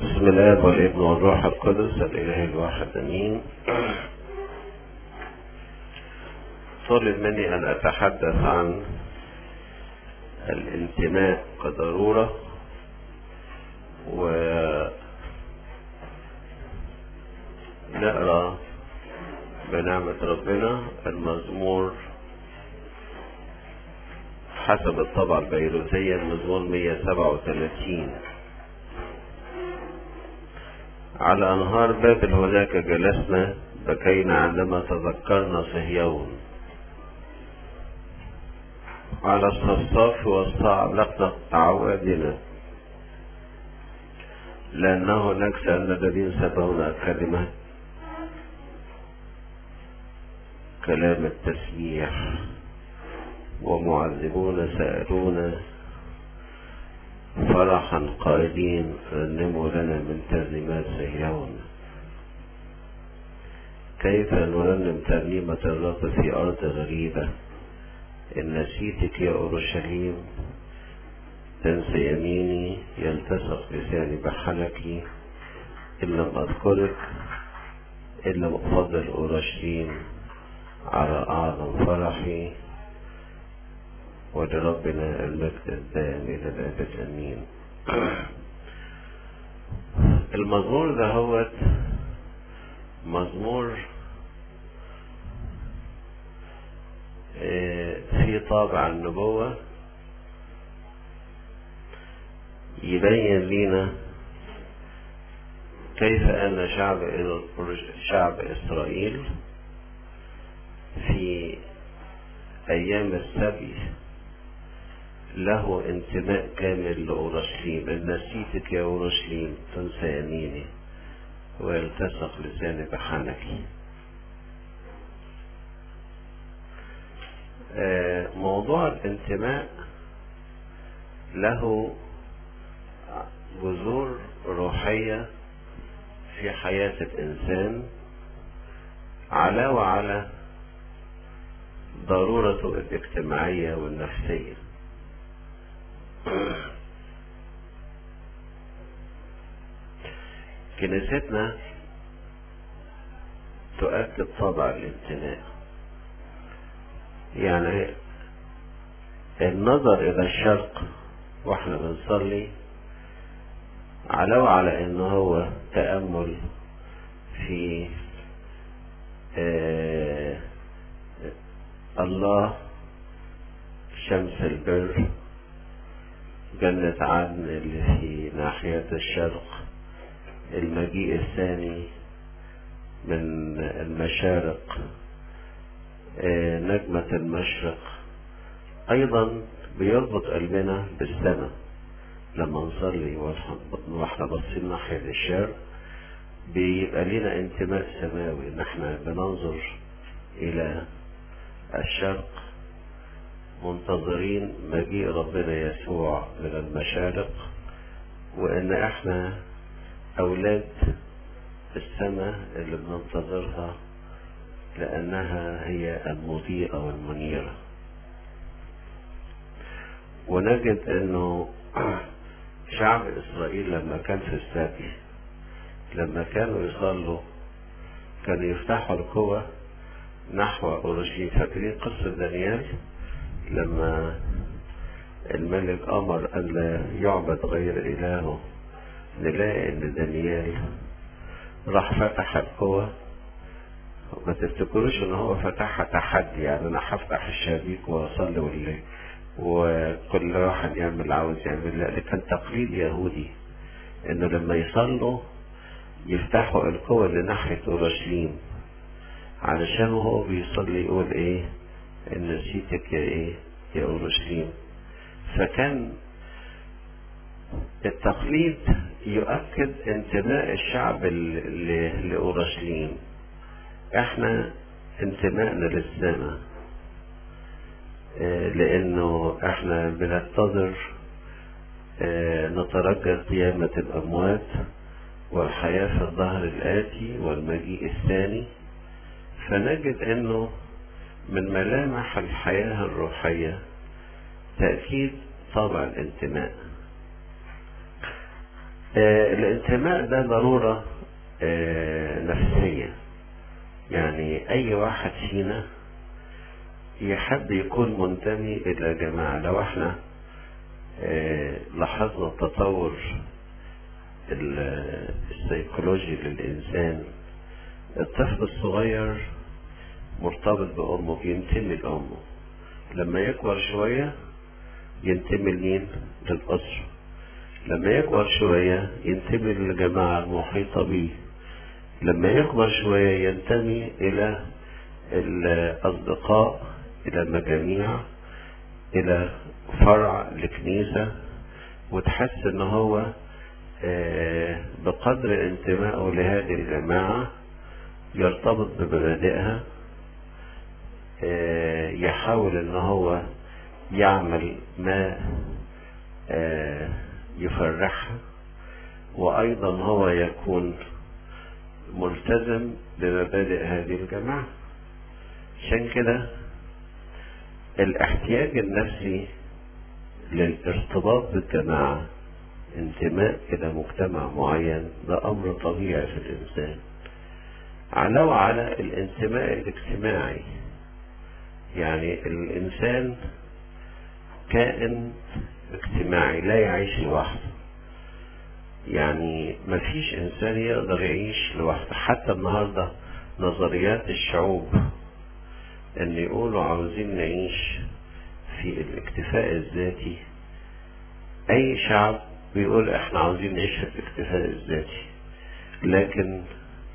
بسم الله والابن والروح القدس الإله الواحد امين. طلب مني ان اتحدث عن الانتماء كضرورة، ونقرأ بنعمة ربنا المزمور حسب الطبعة البيروتية، المزمور 137. على أنهار بابل هناك جلسنا، بكينا عندما تذكرنا صهيون. على الصفصاف واستعلقنا أعوادنا، لأنه نكسى أن الذين سبقونا كلام التسبيح، ومعذبون سألونا فرحا قائلين رنموا لنا من ترنيمات صهيون. كيف نرنم ترنيمة الرب في أرض غريبة؟ إن نسيتك يا أورشليم تنسى يميني، يلتصق لساني بحنكي. إن لم أذكرك، إن لم أفضل أورشليم على أعظم فرحي. ولربنا المجد الدائم إلى الأبد آمين. المزمور ده هو مزمور في طابع النبوة، يبين لنا كيف أن شعب إسرائيل في أيام السبي له انتماء كامل لأورشليم. إن نسيتك يا أورشليم تنسى يميني، ويلتصق لساني بحنكي. موضوع الانتماء له جذور روحية في حياة الإنسان، علاوة على ضرورته الاجتماعية والنفسية. كنيستنا تؤكد طبع الانتماء، يعني النظر إلى الشرق واحنا بنصلي علاوة على انه هو تأمل في الله، شمس البر، جنة عدن اللي في ناحية الشرق، المجيء الثاني من المشارق، نجمة المشرق. ايضا بيربط قلبنا بالسماء لما نصلي واحنا باصين ناحية الشرق، بيبقى لنا انتماء سماوي، ان احنا بننظر الى الشرق منتظرين مجيء ربنا يسوع من المشارق، وان احنا اولاد السماء اللي بننتظرها لانها هي المضيئة والمنيرة. ونجد انه شعب اسرائيل لما كان في السبي، لما كانوا يصلوا كانوا يفتحوا القوة نحو اورشليم. فاكرين قصة دانيال لما الملك امر ان لا يعبد غير الهه؟ نلاقي ان دانيال راح فتح القوة. ما تفتكروش ان هو فتحها تحدي، يعني انا هفتح الشبابيك واصلي وكل واحد يعمل عاوز يعمل. لا، ده كان تقليد يهودي انه لما يصلوا يفتحوا القوة لناحية اورشليم، علشان هو بيصلي يقول ايه؟ ان نسيتك يا اورشليم. فكان التقليد يؤكد انتماء الشعب لأورشليم. احنا انتمائنا للسماء، لانه احنا بننتظر نترجى قيامة الاموات والحياة في الظهر الآتي والمجيء الثاني. فنجد انه من ملامح الحياة الروحية تأكيد طبع الانتماء. الانتماء ده ضرورة نفسية. يعني اي واحد فينا يحب يكون منتمي الى جماعة. لو احنا لاحظنا التطور السيكولوجي للإنسان، الطفل الصغير مرتبط بأمه، بينتمي لأمه. لما يكبر شوية ينتمي لمين؟ للأسرة. لما يكبر شوية ينتمي للجماعة المحيطة به. لما يكبر شوية ينتمي إلى الأصدقاء، إلى المجاميع، إلى فرع لكنيسة، وتحس إن هو بقدر انتمائه لهذه الجماعة يرتبط بمبادئها، يحاول ان هو يعمل ما يفرحها، وايضا هو يكون ملتزم بمبادئ هذه الجماعة. عشان كده الاحتياج النفسي للارتباط بالجماعة، انتماء الى مجتمع معين، ده امر طبيعي في الانسان، علاوة على الانتماء الاجتماعي. يعني الانسان كائن اجتماعي لا يعيش لوحده. يعني مفيش انسان يقدر يعيش لوحده. حتى النهاردة نظريات الشعوب ان يقولوا عاوزين نعيش في الاكتفاء الذاتي. اي شعب بيقول احنا عاوزين نعيش في الاكتفاء الذاتي، لكن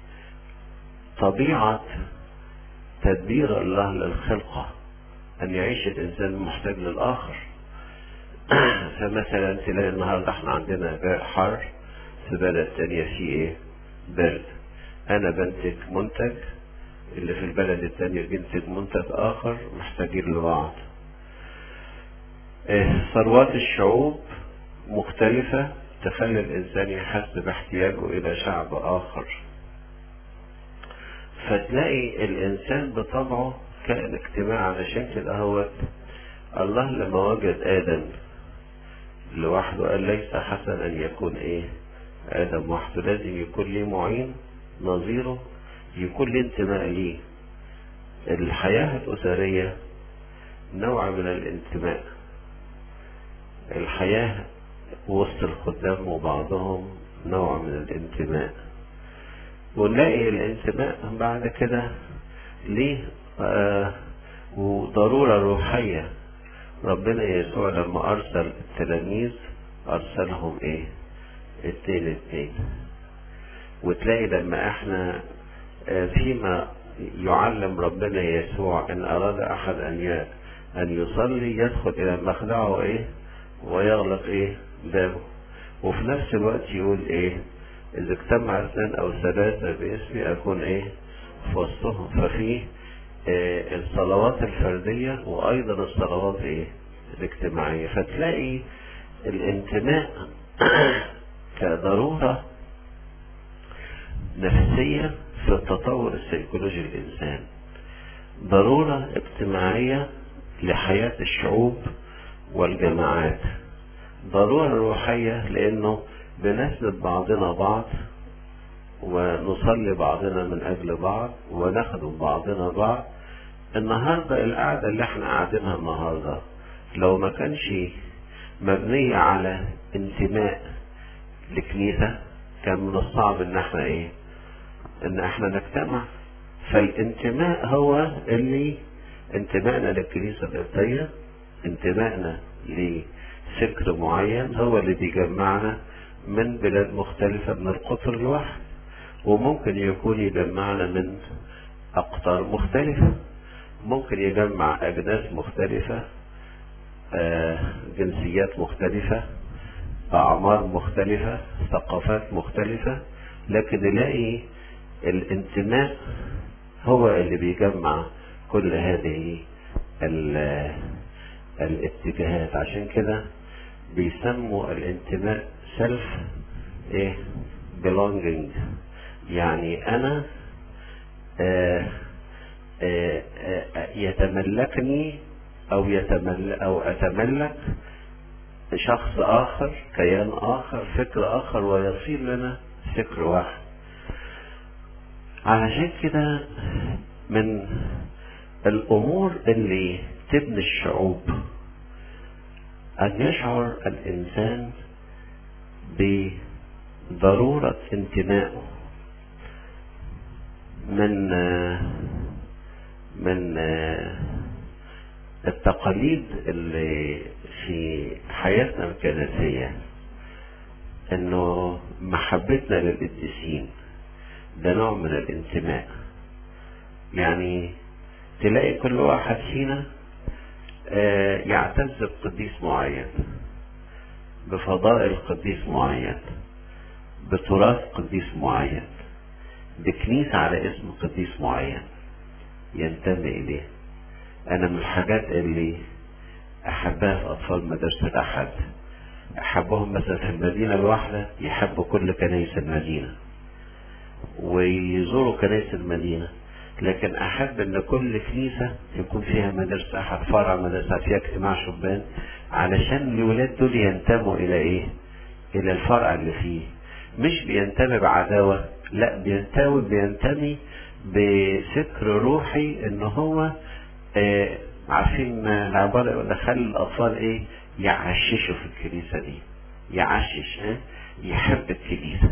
طبيعة تدبير الله للخلقة ان يعيش الانسان محتاج للاخر. فمثلا تلاقي النهاردة احنا عندنا حر، في بلد تانية فيه ايه؟ برد. انا بنتج منتج، اللي في البلد التانية بينتج منتج اخر، محتاجين لبعض. ثروات الشعوب مختلفة تخلي الانسان يحس باحتياجه الى شعب اخر. فتلاقي الانسان بطبعه كائن اجتماعي. علشان كده هو الله لما وجد ادم لوحده قال ليس حسنا ان يكون ايه؟ ادم وحده، لازم يكون ليه معين نظيره، يكون ليه انتماء ليه. الحياة الاسرية نوع من الانتماء. الحياة وسط الخدام وبعضهم نوع من الانتماء. ونلاقي الانتماء بعد كده ليه وضرورة روحية. ربنا يسوع لما ارسل التلاميذ ارسلهم ايه؟ 2-2. وتلاقي لما احنا فيما يعلم ربنا يسوع ان اراد احد ان يصلي يدخل الى مخدعه ايه؟ ويغلق ايه؟ بابه. وفي نفس الوقت يقول ايه؟ اذا اجتمع 2 أو 3 باسمي اكون ايه؟ في وسطهم. ففي الصلوات الفردية وايضا الصلوات ايه؟ الاجتماعية. فتلاقي الانتماء كضرورة نفسية في التطور السيكولوجي للإنسان، ضرورة اجتماعية لحياة الشعوب والجماعات، ضرورة روحية لأنه بنسند بعضنا بعض ونصلي بعضنا من أجل بعض ونخدم بعضنا بعض. النهاردة القعدة اللي احنا قاعدينها النهاردة لو ما كانش مبنية على انتماء لكنيسة، كان من الصعب ان احنا ايه؟ ان احنا نجتمع. فالانتماء هو اللي انتمائنا للكنيسة القبطية، انتمائنا لفكر معين هو اللي بيجمعنا من بلاد مختلفة من القطر الواحد، وممكن يكون يجمعنا من اقطار مختلفة، ممكن يجمع اجناس مختلفة، جنسيات مختلفة، اعمار مختلفة، ثقافات مختلفة، لكن نلاقي الانتماء هو اللي بيجمع كل هذه الاتجاهات. عشان كده بيسموا الانتماء سيلف ايه؟ belonging. يعني انا يتملكني او اتملك شخص آخر، كيان آخر، فكر آخر، ويصير لنا فكر واحد. علشان كده من الأمور اللي تبني الشعوب أن يشعر الإنسان بضرورة انتمائه من التقاليد اللي في حياتنا الكنسية، انه محبتنا للقديسين ده نوع من الانتماء. يعني تلاقي كل واحد فينا يعتز بقديس معين، بفضائل قديس معين، بتراث قديس معين، بكنيسة على اسم قديس معين ينتمي إليه. أنا من الحاجات اللي أحبها في أطفال مدرسة الأحد، أحبهم مثلا في المدينة الواحدة يحبوا كل كنائس المدينة ويزوروا كنائس المدينة، لكن أحب أن كل كنيسة يكون فيها مدرسة أحد، فرع مدرسة فيها اجتماع شبان، علشان الولاد دول ينتموا إلى إيه؟ إلى الفرع اللي فيه. مش بينتمي بعداوة، لا، بينتمي بفكر روحي، ان هو عارفين العبارة يقول خلي الأطفال إيه؟ يعششوا في الكنيسة دي، يعشش، يحب الكنيسة،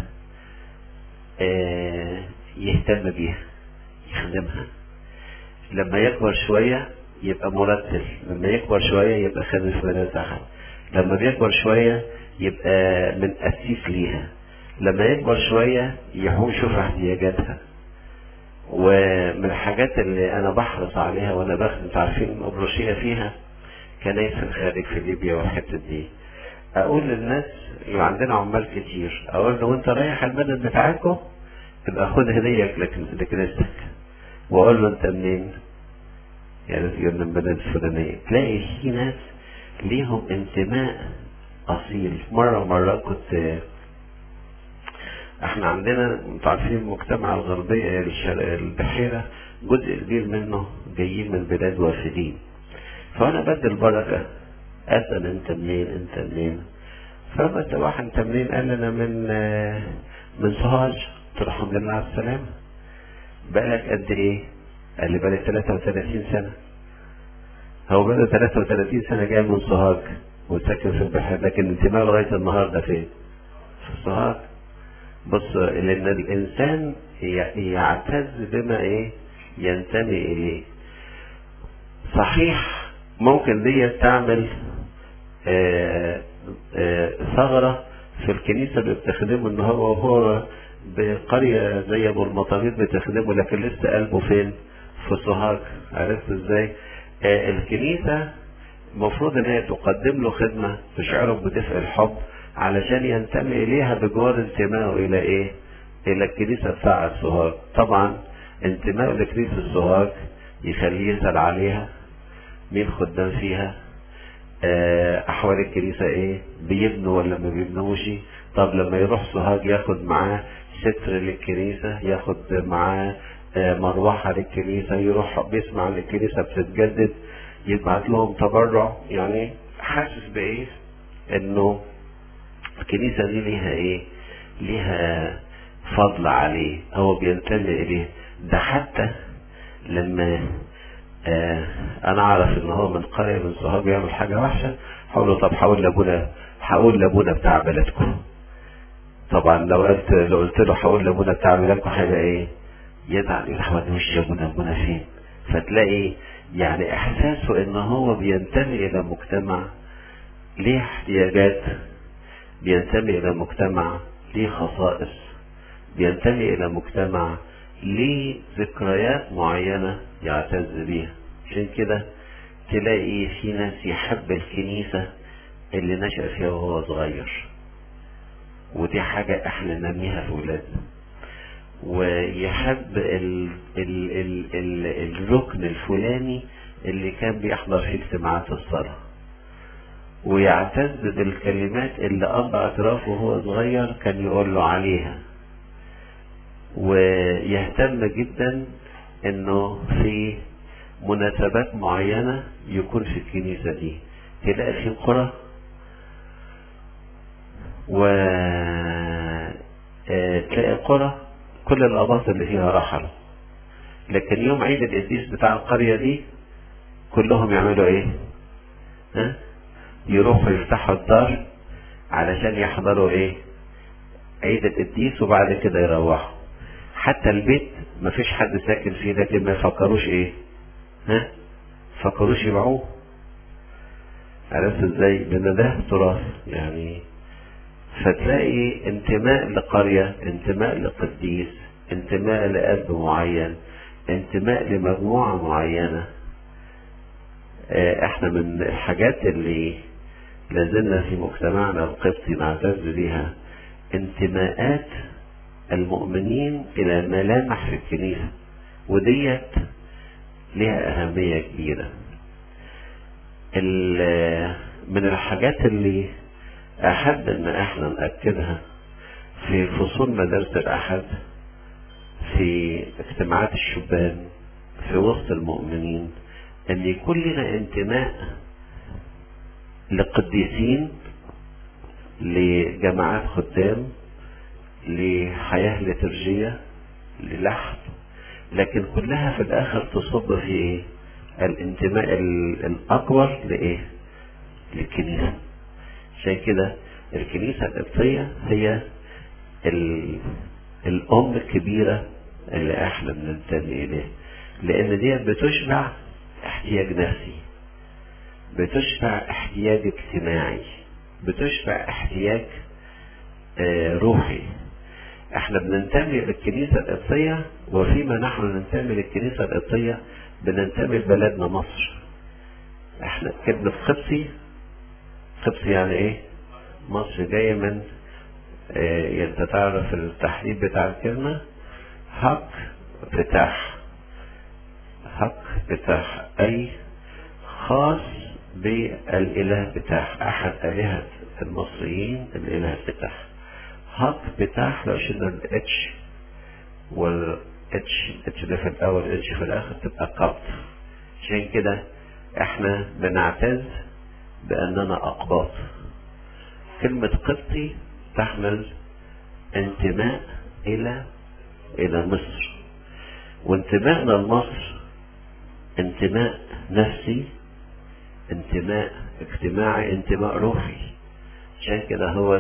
يهتم بيها، يخدمها. لما يكبر شوية يبقى مرتل، لما يكبر شوية يبقى خادم في مدرسة أحد، لما بيكبر شوية يبقى من أسيس ليها، لما يكبر شوية يشوف احتياجاتها. ومن الحاجات اللي أنا بحرص عليها وأنا بخدم، عارفين أبروشية فيها كنايس الخارج في ليبيا والحتة دي، أقول للناس يبقى عندنا عمال كتير، أقول له وأنت رايح البلد بتاعكم يبقى خد هدية لكنيستك، وأقول له أنت منين؟ يعني تقول من البلد الفلانية. تلاقي في ناس ليهم انتماء أصيل. مرة كنت احنا عندنا انتوا عارفين المجتمع الغربية البحيرة جزء كبير منه جايين من بلاد وافدين، فانا بدي البركة اسأل انت منين انت منين، فبدأ واحد انت منين؟ قال انا من سوهاج. قلت له الحمد لله على السلامة. بقالك قد ايه؟ قال لي بقالي 33 سنة. هو بقاله 33 سنة جاي من سوهاج وساكن في البحيرة، لكن انتماء لغاية النهارده فين؟ في سوهاج. بص، لان الانسان يعتز بما ايه؟ ينتمي اليه. صحيح ممكن دي تعمل ثغرة في الكنيسة اللي بتخدمه، ان هو بقرية زي ابو المطاريد بتخدمه، لكن لسه قلبه فين؟ في سوهاج. عرفت ازاي؟ الكنيسة المفروض ان هي تقدم له خدمة تشعره بدفء الحب علشان ينتمي اليها بجوار انتمائه الى ايه؟ الى الكنيسة بتاعة سوهاج. طبعا انتمائه لكنيسة سوهاج يخليه يسأل عليها، مين خدام فيها، احوال الكنيسة ايه، بيبنوا ولا ما بيبنوش. طب لما يروح سوهاج ياخد معاه ستر للكنيسة، ياخد معاه مروحة للكنيسة، يروح بيسمع ان الكنيسة بتتجدد يبعت لهم تبرع. يعني حاسس بايه؟ انه الكنيسة دي ليها ايه؟ ليها فضل عليه، هو بينتمي اليه. ده حتى لما انا اعرف ان هو من قرية من سوهاج يعمل حاجة وحشة، هقول له طب هقول لابونا بتاع بلدكم. طبعا لو قلت له هقول لابونا بتاع بلدكم هيبقى ايه؟ يزعل، يقول وش ابونا فين؟ فتلاقي يعني احساسه ان هو بينتمي الى مجتمع ليه احتياجات، بينتمي الى مجتمع ليه خصائص، بينتمي الى مجتمع ليه ذكريات معينة يعتز بيها. عشان كده تلاقي في ناس يحب الكنيسة اللي نشأ فيها وهو صغير، ودي حاجة احنا ننميها في ولادنا. ويحب الركن الفلاني اللي كان بيحضر في اجتماعات الصلاة، ويعتز بالكلمات اللي أب اعترافه وهو صغير كان يقول له عليها. ويهتم جدا انه في مناسبات معينة يكون في الكنيسة دي. تلاقي في قرى و تلاقي القرى كل الاباط اللي فيها رحلوا، لكن يوم عيد القديس بتاع القرية دي كلهم يعملوا ايه؟ ها؟ يروحوا يفتحوا الدار علشان يحضروا ايه؟ عيد القديس، وبعد كده يروحوا. حتى البيت مفيش حد ساكن فيه، لكن ما يفكروش ايه؟ ها؟ فكروش يبيعوه. عرفت ازاي؟ لان ده تراث يعني. فتلاقي انتماء لقرية، انتماء لقديس، انتماء لأب معين، انتماء لمجموعة معينة. احنا من الحاجات اللي لازلنا في مجتمعنا القبطي نعتز بيها انتماءات المؤمنين الى ملامح في الكنيسة، وديت لها اهمية كبيرة. من الحاجات اللي احب ان احنا نأكدها في فصول مدارس الاحد، في اجتماعات الشبان، في وسط المؤمنين، ان يكون لنا انتماء لقديسين، لجماعات خدام، لحياة لترجية، للحن، لكن كلها في الاخر تصب في ايه؟ الانتماء الاكبر لايه؟ للكنيسة. عشان كده الكنيسة القبطية هي الام الكبيرة اللي احنا بننتمي اليه، لان دي بتشبع احتياج نفسي، بتشبع احتياج اجتماعي، بتشبع احتياج روحي. احنا بننتمي للكنيسة القبطية، وفيما نحن ننتمي للكنيسة القبطية بننتمي لبلدنا مصر. احنا كلمة قبطي، قبطي يعني ايه؟ مصر جاية من انت تعرف التحريف بتاع الكلمة، حق بتاح، حق بتاح اي خاص بالاله بتاح، احد الهة المصريين الاله بتاح. حق بتاح لو شلنا الاتش والاتش، اتش ده في الاول اتش في الاخر تبقى قبط. عشان كده احنا بنعتز باننا اقباط. كلمة قبطي تحمل انتماء الى مصر، وانتمائنا لمصر انتماء نفسي، انتماء اجتماعي، انتماء روحي. عشان كده هو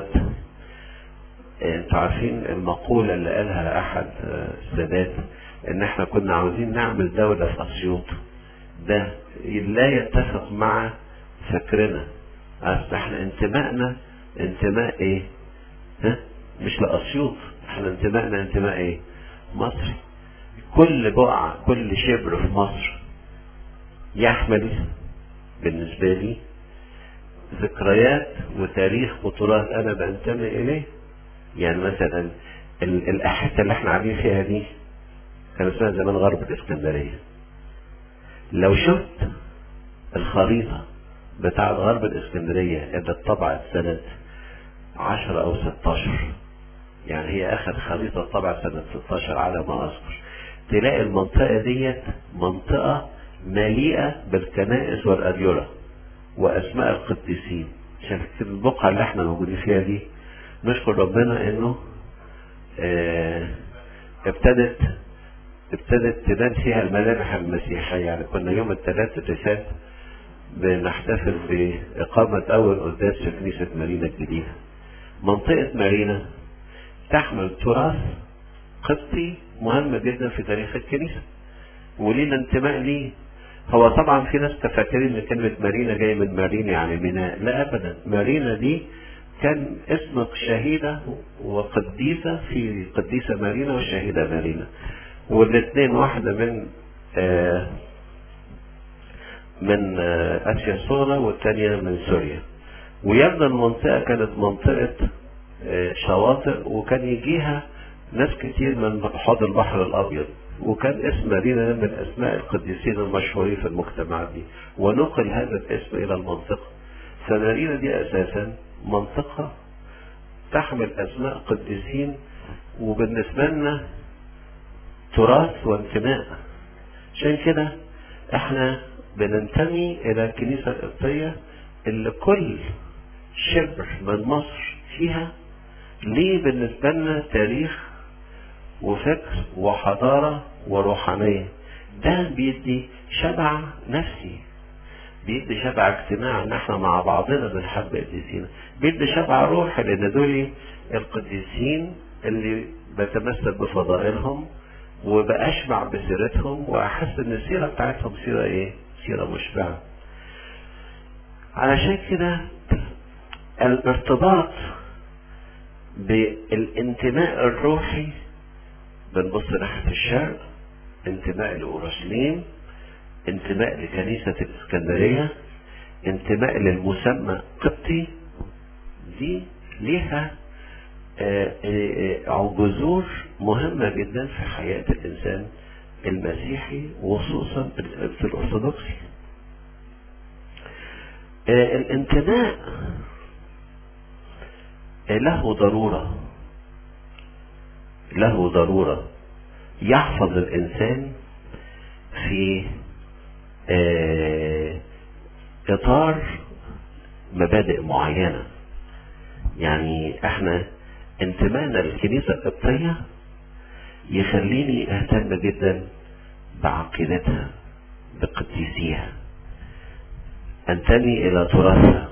انتوا عارفين المقولة اللي قالها احد السادات، ان احنا كنا عاوزين نعمل دولة في اسيوط. ده لا يتفق مع فكرنا. اصل احنا انتمائنا انتماء ايه؟ ها؟ مش لاسيوط، احنا انتمائنا انتماء ايه؟ مصري. كل بقعة، كل شبر في مصر يحمل بالنسبة لي ذكريات وتاريخ وتراث انا بنتمي اليه. يعني مثلا الحته اللي احنا قاعدين فيها دي كان اسمها زمان غرب الاسكندريه. لو شفت الخريطه بتاعه غرب الاسكندريه اللي اتطبعت سنه 10 او 16، يعني هي اخر خريطه اتطبعت سنه 16 على ما اذكر، تلاقي المنطقه ديت منطقه مليئه بالكنائس والاديره واسماء القديسين. عشان كده البقعه اللي احنا موجودين فيها دي نشكر ربنا انه ابتدت تبان فيها الملامح المسيحية. يعني كنا يوم الثلاث اللي فات بنحتفل بإقامة أول قداس في كنيسة مارينا الجديدة. منطقة مارينا تحمل تراث قبطي مهم جدا في تاريخ الكنيسة، ولينا انتماء ليه. هو طبعا في ناس تفكرين ان كلمة مارينا جاي من مارينا يعني ميناء، لا ابدا. مارينا دي كان اسم شهيدة وقديسة، في قديسة مارينا والشهيدة مارينا، والاثنين واحدة من اسيا الصغرى والثانية من سوريا. ويبدو المنطقة كانت منطقة شواطئ، وكان يجيها ناس كتير من حوض البحر الابيض، وكان اسم مارينا من اسماء القديسين المشهورين في المجتمعات دي، ونقل هذا الاسم الى المنطقة. فمارينا دي اساسا منطقة تحمل اسماء قديسين، وبالنسبة لنا تراث وانتماء. عشان كده احنا بننتمي الى الكنيسة القبطية اللي كل شبر من مصر فيها ليه بالنسبة لنا تاريخ وفكر وحضارة وروحانية. ده بيدي شبع نفسي، بيدي شبع اجتماع ان احنا مع بعضنا بنحب قديسينا، بيدي شبع روحي لان دول القديسين اللي بتمثل بفضائلهم وبأشبع بسيرتهم، واحس ان السيرة بتاعتهم سيرة ايه؟ سيرة مشبعة. علشان كده الارتباط بالانتماء الروحي، بنبص ناحية الشرق، انتماء لأورشليم، انتماء لكنيسة الإسكندرية، انتماء للمسمى قبطي، دي ليها جذور مهمة جدا في حياة الإنسان المسيحي وخصوصا في الأرثوذكسي. الانتماء له ضرورة يحفظ الإنسان في إطار مبادئ معينة. يعني احنا انتمائنا للكنيسة القبطية يخليني اهتم جدا بعقيدتها بقديسيها، انتمي الى تراثها.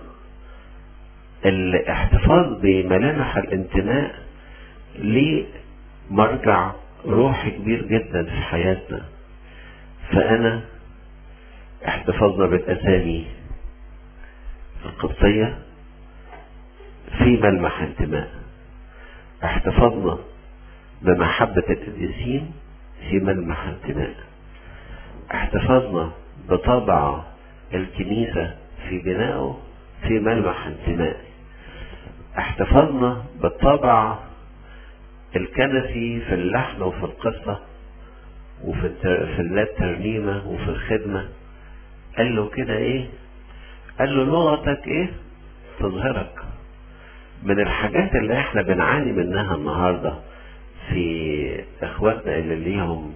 الاحتفاظ بملامح الانتماء ليه مرجع روحي كبير جدا في حياتنا. فانا احتفظنا بالاسامي القبطية في ملمح انتماء، احتفظنا بمحبة القديسين في ملمح انتماء، احتفظنا بطبع الكنيسة في بنائه في ملمح انتماء، احتفظنا بالطبع الكنسي في اللحن وفي القصة وفي الترنيمة وفي الخدمة. قال له كده ايه؟ قال له لغتك ايه؟ تظهرك. من الحاجات اللي احنا بنعاني منها النهاردة في اخواتنا اللي ليهم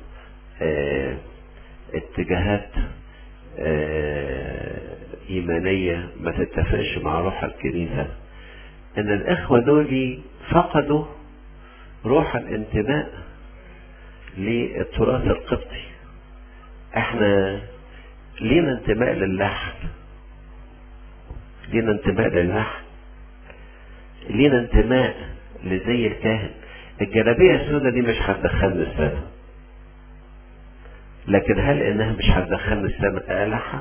اتجاهات ايمانية ما تتفقش مع روح الكنيسة، ان الاخوة دول فقدوا روح الانتماء للتراث القبطي. احنا لينا انتماء للحن، لينا انتماء للحن، لينا انتماء لزي الكاهن. الجلابية السوداء دي مش هتدخلنا السماء، لكن هل انها مش هتدخلنا السماء اقلعها؟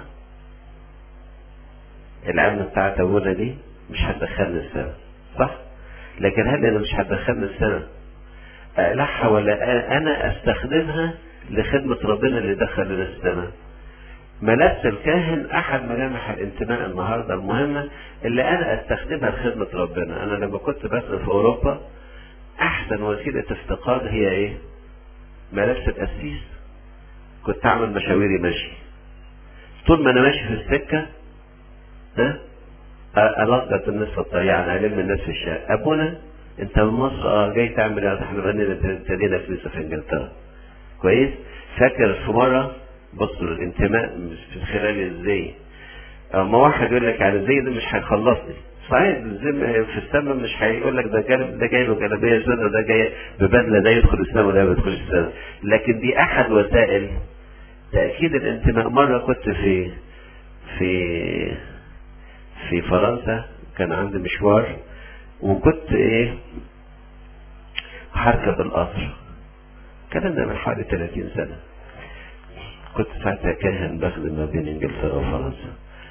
العمة بتاعت ابونا دي مش هتدخلنا السماء، صح؟ لكن هل انا مش هتدخلنا السماء اقلعها ولا انا استخدمها لخدمة ربنا اللي دخلنا السماء؟ ملابس الكاهن احد ملامح الانتماء النهارده المهمه اللي انا استخدمها لخدمه ربنا. انا لما كنت بسافر في اوروبا احسن وسيله افتقاد هي ايه؟ ملابس القسيس. كنت اعمل مشاويري ماشي، طول ما انا ماشي في السكه القط الناس في الطريق، يعني الم الناس في الشارع. ابونا انت من مصر؟ جاي تعمل ايه؟ احنا ابتدينا كنيسه في انجلترا. كويس. فاكر في مره بصوا للانتماء من خلال الزي. اما واحد يقول لك على الزي ده مش هيخلصني، صحيح الزي في السماء مش هيقول لك ده جاي له جلابيه سوداء وده جاي ببدله، ده يدخل السماء وده ما يدخلش السماء. لكن دي احد وسائل تاكيد الانتماء. مره كنت في فرنسا، كان عندي مشوار وكنت هركب القطر. الكلام ده من حوالي 30 سنه. كنت ساعتها كاهن بخدم ما بين انجلترا وفرنسا.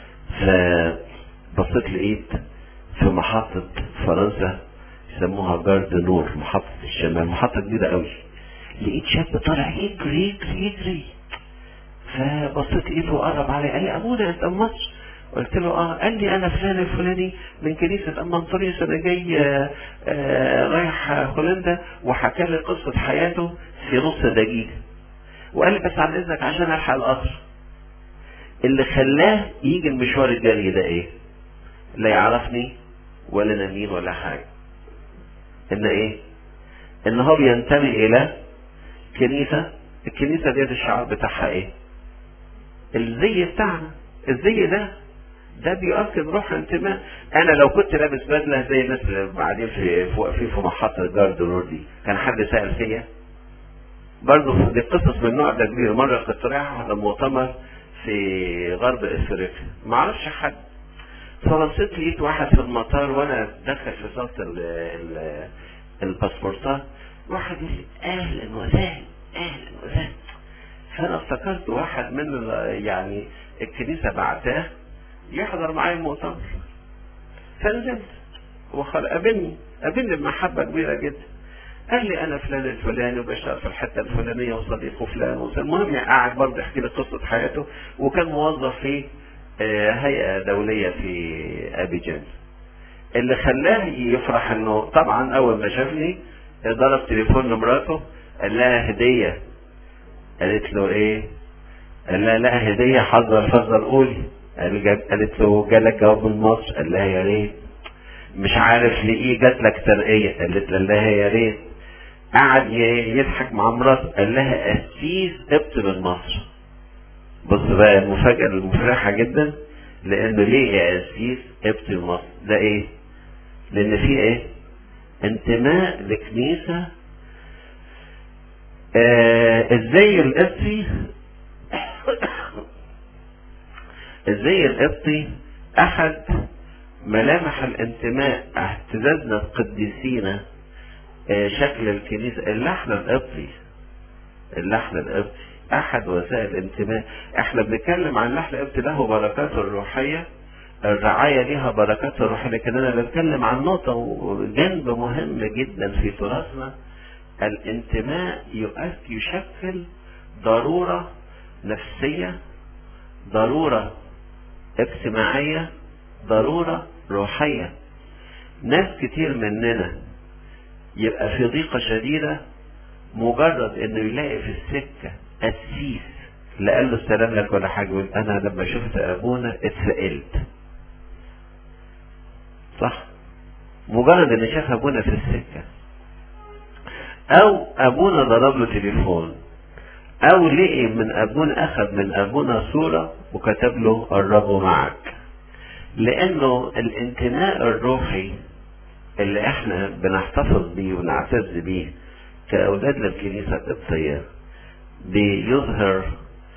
فبصيت لقيت في محطة فرنسا يسموها جارد نور، محطة الشمال، محطة كبيرة قوي. لقيت شاب طالع يجري يجري يجري، فبصيت لقيته قرب علي، قال لي ابونا انت من مصر؟ قلت له اه. قال لي انا فلان الفلاني من كنيسة ام انطونيوس، انا جاي رايح هولندا، وحكى لي قصة حياته في نص دقيقة، وقال لي بس عن اذنك عشان الحق القطر. اللي خلاه يجي المشوار الجري ده ايه؟ لا يعرفني ولا نمين ولا حاجه، ان ايه؟ ان هو بينتمي الى كنيسه. الكنيسه ديت الشعار بتاعها ايه؟ الزي بتاعنا. الزي ده ده بيؤكد روح انتماء. انا لو كنت لابس بدله زي الناس اللي بعدين واقفين في محطه جارد نور دي، كان حد سأل فيا؟ برضه دي قصص من النوع ده كبير. مره كنت رايح على مؤتمر في غرب افريقيا، ما اعرفش حد، فبصيت لقيت واحد في المطار وانا داخل في صاله الباسبورتات، واحد يقول لي اهلا وسهلا اهلا وسهلا. فانا افتكرت واحد من يعني الكنيسه بعتاه يحضر معايا المؤتمر، فنزلت قابلني بمحبه كبيره جدا. قال لي انا فلان الفلاني وبشتغل في الحته الفلانيه وصديقه فلان. المهم قاعد برضه يحكي لي قصه حياته، وكان موظف في هيئه دوليه في ابيجان. اللي خلاه يفرح انه طبعا اول ما شافني ضرب تليفون لمراته، قال لها هديه. قالت له ايه؟ قال لها لا هديه، حذر قولي. قالت له جالك جواب من مصر؟ قال لها يا ريت. مش عارف ليه جات لك ترقيه؟ قالت لها يا ريت. قعد يضحك مع مراته، قال لها قسيس قبط من مصر. بص بقى المفاجاه المفرحه جدا، لانه ليه يا قسيس قبط من مصر؟ ده ايه؟ لان في ايه؟ انتماء لكنيسه. الزي القبطي الزي القبطي احد ملامح الانتماء، اعتزازنا بقديسينا، شكل الكنيسة. اللحن القبطي احد وسائل الانتماء. احنا بنتكلم عن اللحن القبطي، له بركاته الروحية، الرعاية لها بركاته الروحية، لكن انا بتكلم عن نقطة وجنب مهم جدا في تراثنا. الانتماء يشكل ضرورة نفسية، ضرورة اجتماعية، ضرورة روحية. ناس كتير مننا يبقى في ضيقة شديدة، مجرد انه يلاقي في السكة قسيس لا قال له السلام لك ولا حاجة، يقول انا لما شفت ابونا اتسألت. صح؟ مجرد ان شاف ابونا في السكة، او ابونا ضرب له تليفون، او لقي من ابونا، اخذ من ابونا صورة وكتب له قربوا معك. لانه الانتماء الروحي اللي احنا بنحتفظ بيه ونعتز بيه كأولاد للكنيسة القبطية بيظهر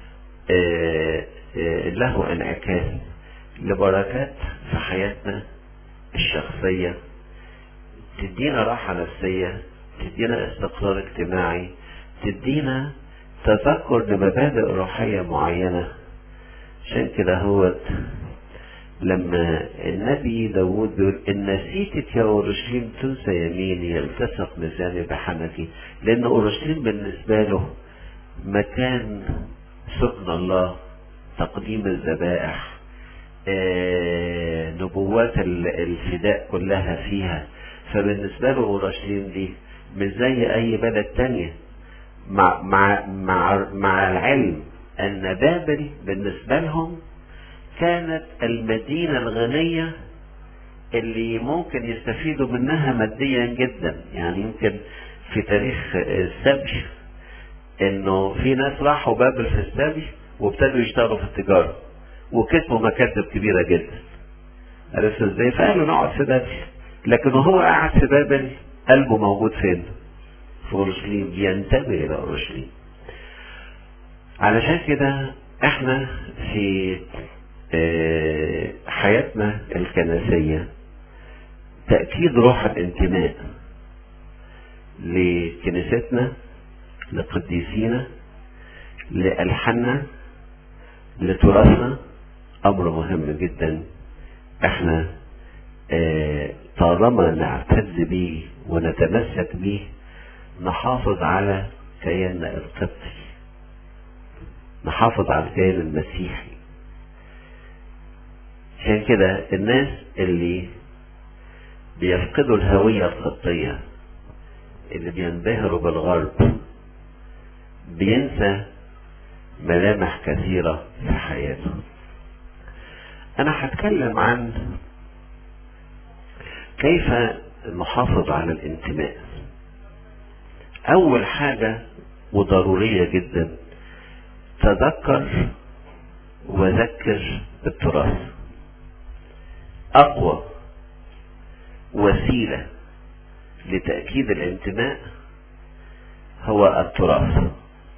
له انعكاس لبركات في حياتنا الشخصية، تدينا راحة نفسية، تدينا استقرار اجتماعي، تدينا تذكر لمبادئ روحية معينة. عشان كده هو لما النبي داود بيقول إن نسيتك يا أورشليم تنسى يميني يلتصق ميزاني بحنكي، لأن أورشليم بالنسبة له مكان سكن الله، تقديم الذبائح، نبوات الفداء كلها فيها. فبالنسبة له أورشليم دي مش زي أي بلد تانية، مع العلم أن بابل بالنسبة لهم كانت المدينة الغنية اللي ممكن يستفيدوا منها ماديا جدا. يعني يمكن في تاريخ السبي انه في ناس راحوا بابل في السبي وابتدوا يشتغلوا في التجارة وكسبوا مكاسب كبيرة جدا. عرفت ازاي؟ فقالوا نقعد في بابل، لكن وهو قاعد في بابل قلبه موجود فين؟ في اورشليم، بينتمي الى اورشليم. علشان كده احنا في حياتنا الكنسية تأكيد روح الانتماء لكنيستنا، لقديسينا، لألحاننا، لتراثنا، أمر مهم جدا. احنا طالما نعتز به ونتمسك به نحافظ على كياننا القبطي، نحافظ على الكيان المسيحي. عشان كده الناس اللي بيفقدوا الهوية القبطية، اللي بينبهروا بالغرب، بينسى ملامح كثيرة في حياته. أنا هتكلم عن كيف نحافظ على الانتماء. أول حاجة وضرورية جدا، تذكر وذكر بالتراث. اقوى وسيلة لتأكيد الانتماء هو التراث.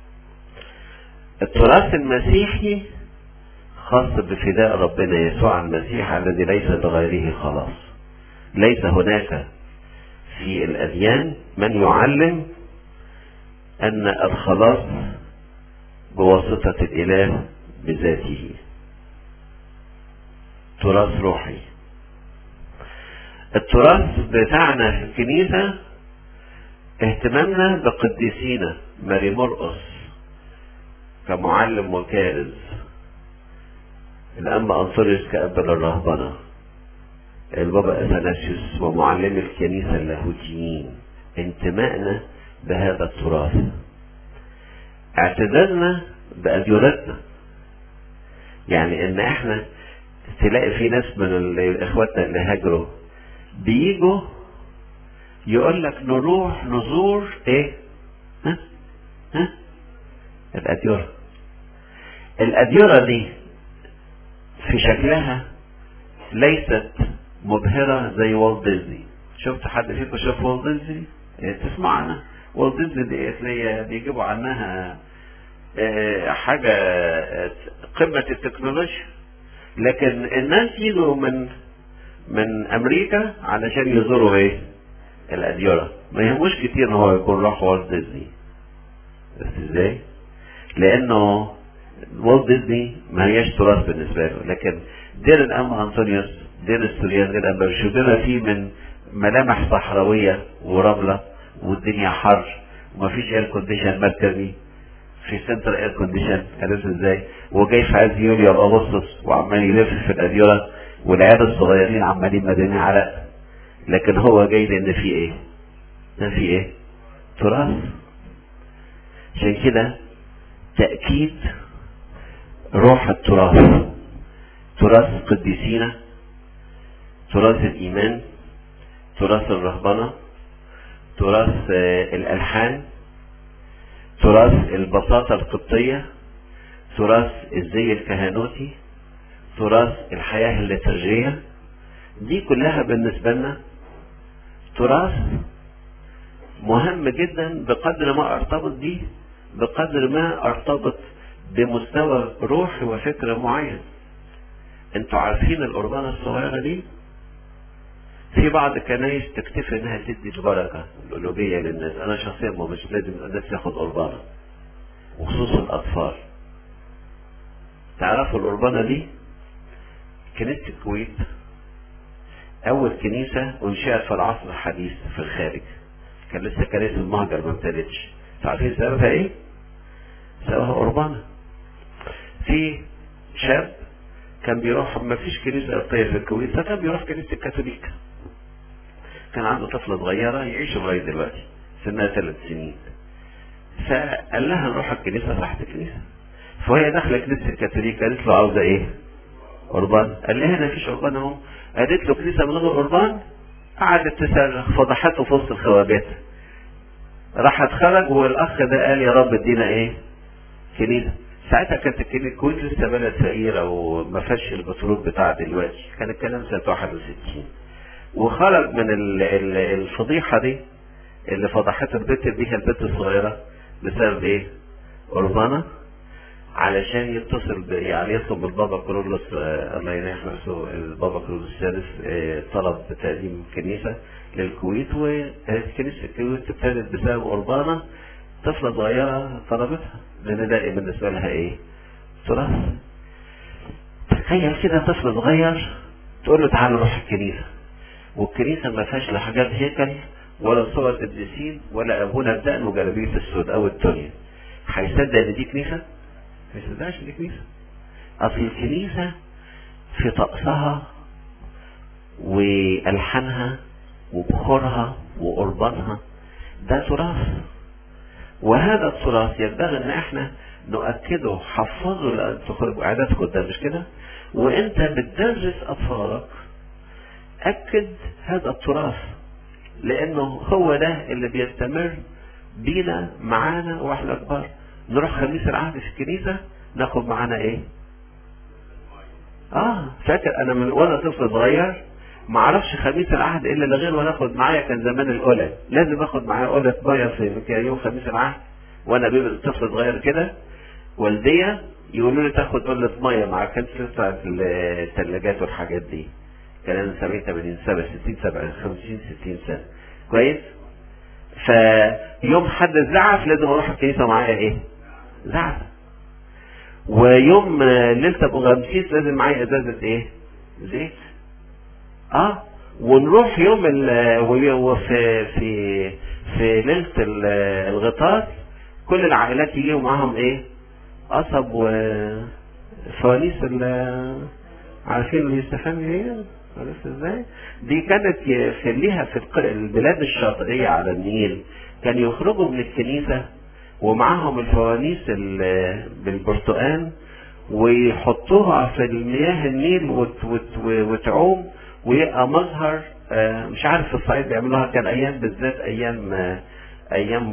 التراث المسيحي خاص بفداء ربنا يسوع المسيح الذي ليس بغيره خلاص. ليس هناك في الأديان من يعلم أن الخلاص بواسطة الإله بذاته. تراث روحي. التراث بتاعنا في الكنيسة اهتمامنا بقديسينا ماري مرقس كمعلم وكارز، الأنبا أنطونيوس كأب للرهبنة، البابا أثناسيوس ومعلم الكنيسة اللاهوتيين. انتمائنا بهذا التراث، اعتزازنا بأديرتنا. يعني ان احنا تلاقي في ناس من اخواتنا اللي هاجروا بيجوا يقول لك نروح نزور ايه؟ ها الأديرة. الأديرة دي في شكلها ليست مبهرة زي والت ديزني. شفت حد فيكم شاف والت ديزني؟ تسمع عنها؟ والت ديزني دي بيجيبوا عنها حاجة قمة التكنولوجيا، لكن الناس يجوا من أمريكا علشان يزوروا ايه؟ الأديرة. ما يهموش كتير ان هو يكون راح والت ديزني. بس ازاي؟ لانه والت ديزني ما هياش تراث بالنسبة له، لكن دير الأنبا أنطونيوس، دير السوريان، دير الأنبا بيشوفنا فيه من ملامح صحراوية ورملة والدنيا حر ومفيش اير كونديشن مركزي، في سنتر اير كونديشن. عرفت ازاي؟ وجاي في عز يوليو واغسطس وعمال يلف في الأديرة والعيال الصغيرين عمالين مدينين عرق، لكن هو جاي لان في ايه؟ ده في ايه؟ تراث. عشان كده تأكيد روح التراث، تراث قديسينا، تراث الإيمان، تراث الرهبنة، تراث الألحان، تراث البساطة القبطية، تراث الزي الكهنوتي، تراث الحياة الليترجية. دي كلها بالنسبة لنا تراث مهم جدا. بقدر ما ارتبط بيه بقدر ما ارتبط بمستوى روحي وفكر معين. انتوا عارفين القربانة الصغيرة دي في بعض الكنايس تكتفي انها تدي البركة القلوبية للناس. انا شخصيا ما مش لازم الناس ياخد قربانة، وخصوصا الاطفال. تعرفوا القربانة دي كنيسة الكويت اول كنيسة انشأت في العصر الحديث في الخارج. كان لسه كنيسة المهجر ما ابتدتش. عارفين سببها ايه؟ سببها قربانة. في شاب كان بيروح، ما فيش كنيسة قبطية في الكويت، فكان بيروح كنيسة الكاثوليك. كان عنده طفلة صغيرة يعيش لغاية دلوقتي سنها 3 سنين. فقال لها نروح الكنيسة تحت الكنيسة. فهي داخلة كنيسة الكاثوليك قالت له عاوزة ايه؟ قربان. قال لها هنا مفيش قربان اهو. قالت له كنيسة من غير قربان. قعدت تصرخ، فضحته في وسط الخواجات. راح خرج والاخ ده قال يا رب ادينا ايه؟ كنيسة. ساعتها كانت الكويت لسه بلد فقيرة وما فيهاش البترول بتاع دلوقتي. كان الكلام سنة 61. وخرج من الفضيحة دي اللي فضحته البنت بيها، البنت الصغيرة، بسبب ايه؟ قربانة. علشان يتصل يعني يطلب البابا كرولوس الله ينيح نفسه، البابا كرولوس السادس طلب بتقديم كنيسة للكويت، وكنيسة الكويت ابتدت بسبب قربانة طفلة صغيرة طلبتها، لان ده بالنسبة لها ايه؟ تراث. تخيل كده طفل صغير تقول له تعال نروح الكنيسة، والكنيسة ما فيهاش لا حاجات هيكل ولا صور قديسين ولا ابونا بدقن وجلابيه السود او التونيا. هيصدق ان دي كنيسة؟ ما يصدقش ان دي كنيسة. اصل الكنيسة في طقسها والحانها وبخورها وقربانها ده تراث، وهذا التراث ينبغي ان احنا نؤكده. حفظوا لان تخرجوا عاداتكم، ده مش كده؟ وانت بتدرس اطفالك اكد هذا التراث، لانه هو ده اللي بيستمر بينا معانا واحنا كبار. نروح خميس العهد في الكنيسة ناخد معانا ايه؟ فاكر انا من وانا طفل صغير ما اعرفش خميس العهد الا لغير وانا اخد معايا، كان زمان القلل لازم اخد معايا قلة ميه في يوم خميس العهد، وانا بيبقى طفل صغير كده والديه يقولوا لي تاخد قلة ميه مع كانت لسه الثلاجات والحاجات دي، كان انا 70 80 سنه 60 70 50 60 سنه كويس. فيوم حد الزعف لازم اروح الكنيسه معايا ايه؟ زعف. ويوم ليله ابو غمسيس لازم معايا ازازه ايه؟ زيت. ونروح يوم وفي في ليله الغطاس كل العائلات يجيوا معاهم ايه؟ قصب وفوانيس عارفين الاستفهام هي؟ عرفت ازاي؟ دي كانت في ليها في البلاد الشاطئيه على النيل كان يخرجوا من الكنيسه ومعاهم الفوانيس بالبرتقال ويحطوها في المياه النيل وتعوم ويبقى مظهر. مش عارف في الصعيد بيعملوها، كان ايام بالذات ايام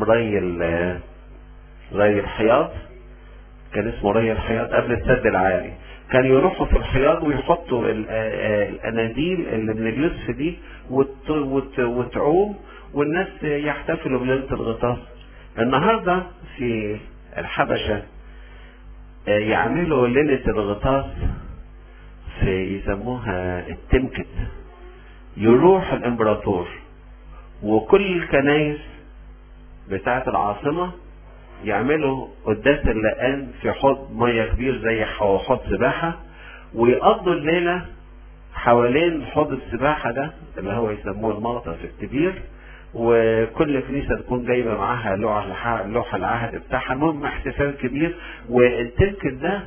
ري الحياض، كان اسمه ري الحياض قبل السد العالي، كان يروحوا في الحياض ويحطوا الاناديل اللي بنجلس في دي وتعوم والناس يحتفلوا بليله الغطاس. النهارده في الحبشه يعملوا ليله الغطاس في يسموها التمكت، يروح الامبراطور وكل الكنايس بتاعه العاصمه يعملوا قداس اللقان في حوض ميه كبير زي حوض سباحه، ويقضوا الليله حوالين حوض السباحه ده اللي هو يسموه المغطس الكبير، وكل كنيسه تكون جايبه معاها لوحه العهد بتاعها. المهم احتفال كبير، والتمكت ده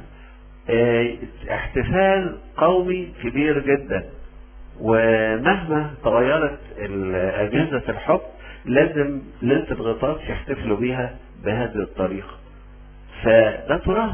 احتفال قومي كبير جدا، ومهما تغيرت اجهزه الحكم لازم ليله الغطاس يحتفلوا بيها بهذه الطريقه. فده تراث.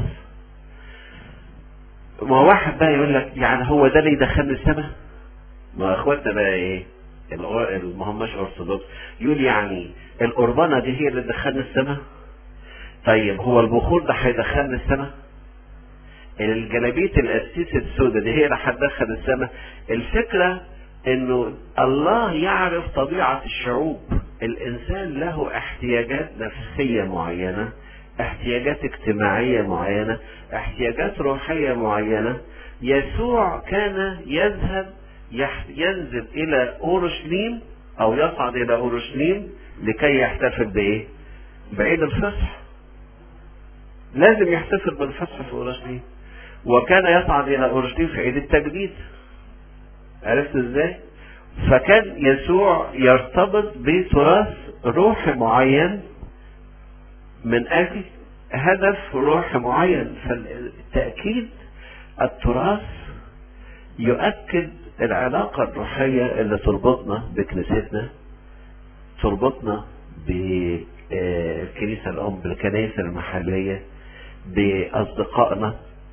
ما واحد بقى يقول لك يعني هو ده اللي يدخلني السماء؟ ما اخواتنا بقى ايه اللي ما هماش ارثوذكس يقول يعني القربانه دي هي اللي تدخلني السماء؟ طيب هو البخور ده هيدخلني السماء؟ الجلابيه القسيس السوداء دي هي اللي هتدخل السماء؟ الفكره انه الله يعرف طبيعه الشعوب. الانسان له احتياجات نفسيه معينه، احتياجات اجتماعيه معينه، احتياجات روحيه معينه. يسوع كان ينزل الى اورشليم او يصعد الى اورشليم لكي يحتفل بايه؟ بعيد الفصح. لازم يحتفل بالفصح في اورشليم، وكان يصعد الى اورشليم في عيد التجديد. عرفت ازاي؟ فكان يسوع يرتبط بتراث روحي معين من اجل هدف روحي معين. فالتأكيد التراث يؤكد العلاقة الروحية اللي تربطنا بكنيستنا، تربطنا بالكنيسة الأم، بالكنائس المحلية، بأصدقائنا.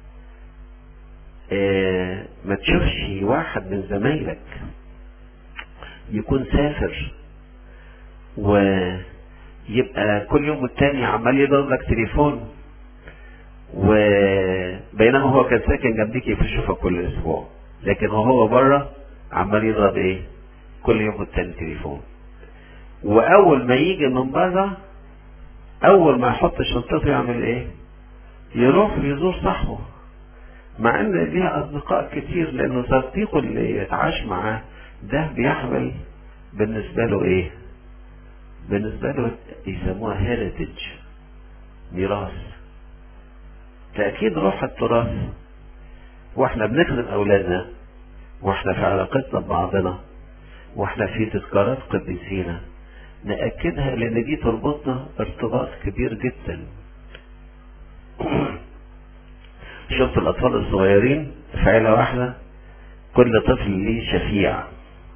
ما تشوفش واحد من زمايلك يكون سافر ويبقى كل يوم والتاني عمال يضرب لك تليفون، وبينما هو كان ساكن جنبيك يشوفك كل اسبوع، لكن وهو بره عمال يضرب ايه؟ كل يوم والتاني تليفون. واول ما يجي من بره اول ما يحط شنطته يعمل ايه؟ يروح يزور صاحبه، مع ان ليه اصدقاء كتير، لانه صديقه اللي يتعاش معاه ده بيحمل بالنسبه له ايه؟ بالنسبه له يسموها هيريتج، ميراث. تاكيد روح التراث واحنا بنخدم اولادنا، واحنا في علاقتنا ببعضنا، واحنا في تذكارات قديسينا، ناكدها لان دي تربطنا ارتباط كبير جدا. شفت الاطفال الصغيرين في عيله واحده كل طفل ليه شفيع،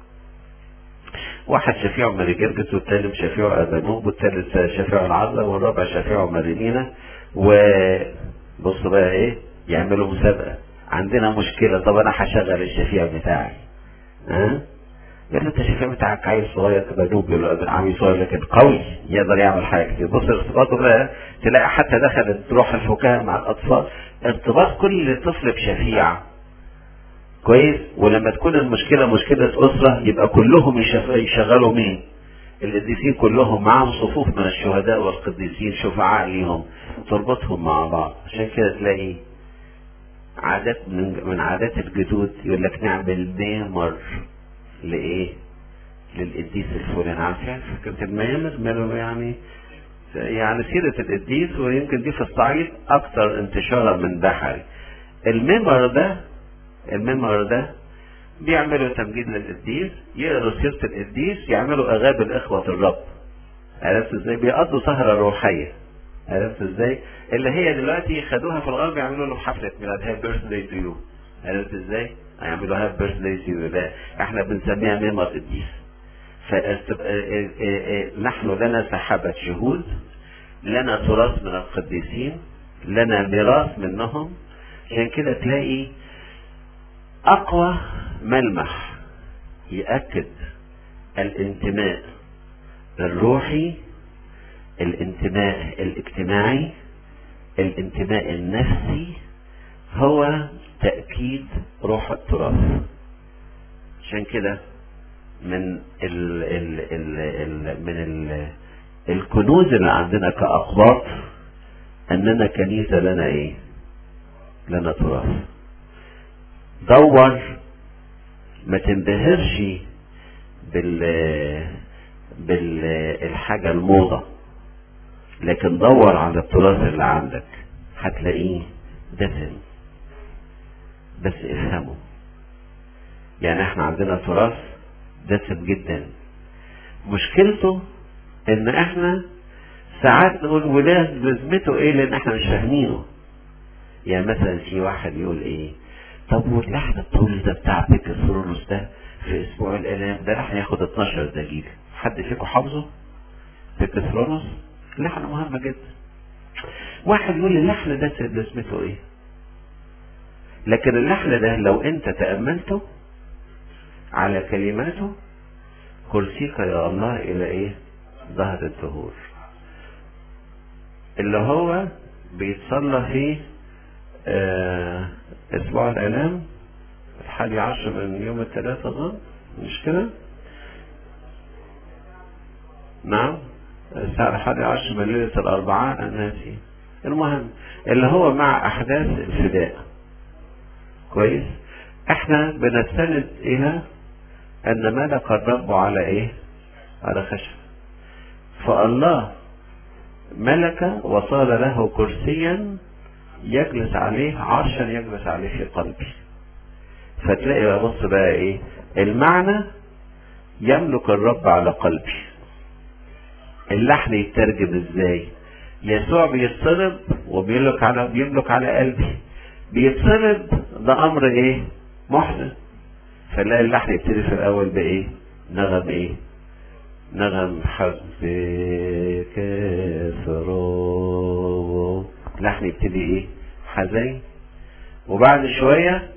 واحد شفيعه ماري جرجس، والتاني شفيعه ابانوب، والتالت شفيعه العذراء، والرابع شفيعه مارينينا. وبص بقى ايه؟ يعملوا مسابقه. عندنا مشكله، طب انا هشغل الشفيع بتاعي. يقول انت الشفيع بتاعك عيل صغير ابانوب، يقول له عيل صغير لكن قوي يقدر يعمل حاجه. بص ارتباطه بقى، تلاقي حتى دخلت روح الفكاهه مع الاطفال، ارتباط كل طفل بشفيع. كويس. ولما تكون المشكلة مشكلة أسرة يبقى كلهم يشغلوا مين؟ القديسين كلهم، معهم صفوف من الشهداء والقديسين شفعاء ليهم تربطهم مع بعض. عشان كده تلاقي عادات من عادات الجدود يقول لك نعمل ميمر لإيه؟ للقديس الفلاني. عارفين فكرة الميمر؟ يعني سيرة القديس، ويمكن دي في الصعيد أكثر انتشارا من بحري. الميمر ده بيعملوا تمجيد للقديس، يقروا سيرة القديس، يعملوا أغاب الإخوة الرب. عرفت ازاي؟ بيقضوا سهرة روحية. عرفت ازاي؟ اللي هي دلوقتي خدوها في الغرب يعملوا له حفلة ميلاد، هاي بيرث داي تو يو. عرفت ازاي؟ هيعملوا هاي بيرث داي تو يو. ده احنا بنسميها ميمر قديس. نحن لنا سحابة شهود، لنا تراث من القديسين، لنا ميراث منهم. عشان كده تلاقي أقوى ملمح يأكد الانتماء الروحي، الانتماء الاجتماعي، الانتماء النفسي، هو تأكيد روح التراث. عشان كده من الكنوز اللي عندنا كأقباط أننا كنيسة لنا إيه؟ لنا تراث. دور، ما تنبهرش بالحاجة الموضة، لكن دور على التراث اللي عندك هتلاقيه دسم. بس افهمه، يعني احنا عندنا تراث دسم جدا. مشكلته ان احنا ساعات نقول وده لازمته ايه، لان احنا مش فاهمينه. يعني مثلا في واحد يقول ايه، طب واللحن الطويل ده بتاع بيكسرونوس ده في اسبوع الالام ده لحن ياخد 12 دقيقة، حد فيكم حافظه؟ بيكسرونوس لحن مهم جدا. واحد يقول لي اللحن ده لازمته ايه؟ لكن اللحن ده لو انت تأملته على كلماته، كرسيك يا الله الى ايه؟ ظهر الدهور، اللي هو بيتصلى فيه اسبوع الالام 11 من يوم الثلاثاء، اظن مش كده؟ نعم، الساعة 11 من ليلة الاربعاء الناسي. المهم اللي هو مع احداث الفداء. كويس. احنا بنستند الى ان ملك الرب على ايه؟ على خشب. فالله ملك وصار له كرسيا يجلس عليه، عرشا يجلس عليه في قلبي. فتلاقي بص بقى ايه المعنى، يملك الرب على قلبي. اللحن يترجم ازاي؟ يسوع بيتصلب وبيملك على قلبي. بيتصلب ده امر ايه؟ محزن. فنلاقي اللحن يبتدي في الاول بايه؟ نغم ايه؟ نغم حزن كسرو. اللحن يبتدي ايه؟ حزين. وبعد شوية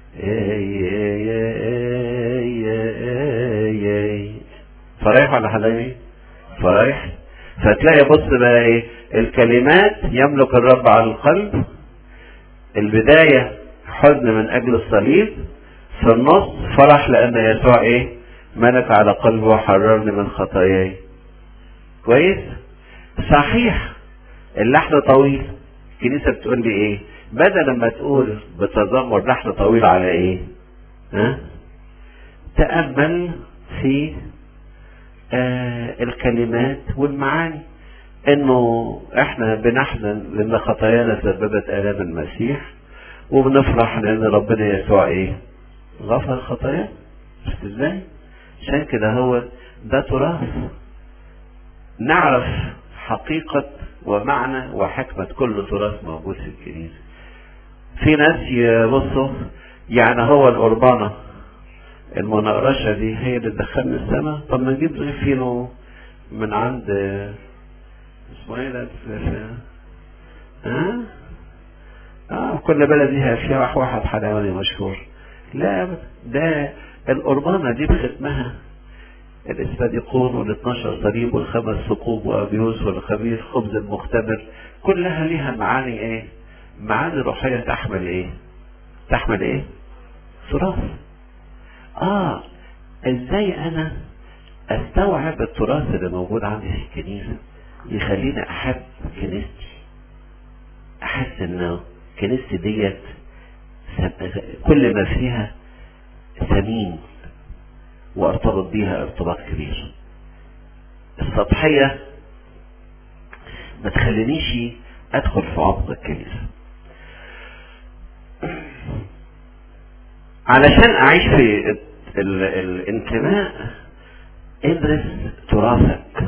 فرايح ولا حزين؟ فرايح. فتلاقي بص بقى ايه الكلمات، يملك الرب على القلب. البداية حزن من اجل الصليب، في النص فرح لان يسوع ايه؟ ملك على قلبه وحررني من خطاياي. كويس. صحيح اللحن طويل. الكنيسة بتقول لي ايه؟ بدل ما تقول بتذمر لحن طويل على ايه؟ ها؟ تأمل في الكلمات والمعاني، انه احنا بنحزن لان خطايانا سببت آلام المسيح، وبنفرح لان ربنا يسوع ايه؟ غفر خطايانا. شفت ازاي؟ عشان كده هو ده تراث. نعرف حقيقة ومعنى وحكمة كل تراث موجود في الكنيسة. في ناس يبصوا يعني هو القربانة المناقشة دي هي اللي تدخلنا السماء. طب ما نجيب زي فينو من عند اسمه ايه ده؟ كل بلد ليها فيها واحد حلواني مشهور. لا، ده القربانة دي بختمها الاسفاديقون وال12 صليب والخمس ثقوب وابيوس والخبيث خبز المختبر، كلها ليها معاني ايه؟ معاني روحية تحمل ايه؟ تحمل ايه؟ تراث. ازاي انا استوعب التراث اللي موجود عندي في الكنيسة يخليني احب كنيستي، احس انه كنيستي ديت كل ما فيها ثمين وارتبط بيها ارتباط كبير. السطحية ما تخلينيش ادخل في عمق الكنيسة. علشان اعيش في الانتماء ادرس تراثك،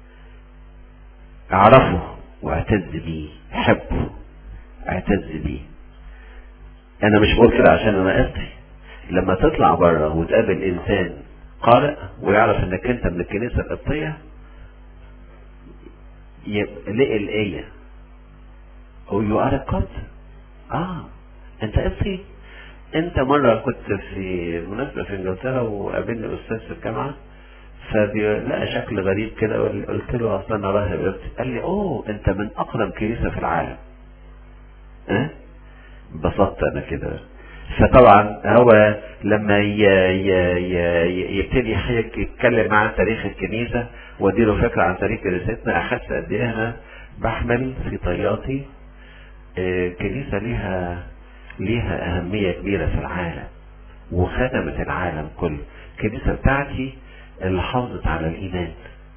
اعرفه واعتز بيه، احبه اعتز بيه. انا مش بقول كده عشان انا قصدي. لما تطلع بره وتقابل انسان قارئ ويعرف انك انت من الكنيسة القبطية يلاقي الآية او يو ار قبط، انت قبطي. انت مرة كنت في مناسبة في انجلترا وقابلني استاذ في الجامعة فلقى شكل غريب كده، قلت له اصلا انا راهب قبطي. قال لي انت من اقرب كنيسة في العالم. انبسطت انا كده. فطبعا هو لما يبتدي يتكلم عن تاريخ الكنيسة واديله فكرة عن تاريخ كنيستنا، احس قد ايه انا بحمل في طياتي كنيسة ليها اهمية كبيرة في العالم وخدمت العالم كله. الكنيسة بتاعتي اللي حافظت على الايمان.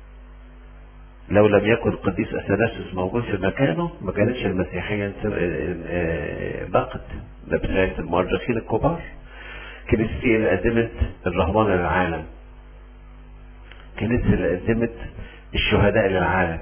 لو لم يكن القديس اثناسيوس موجود في مكانه ما كانتش المسيحية بقت. ده بداية المؤرخين الكبار. كنيستي اللي قدمت الرهبان للعالم، كنيستي اللي قدمت الشهداء للعالم،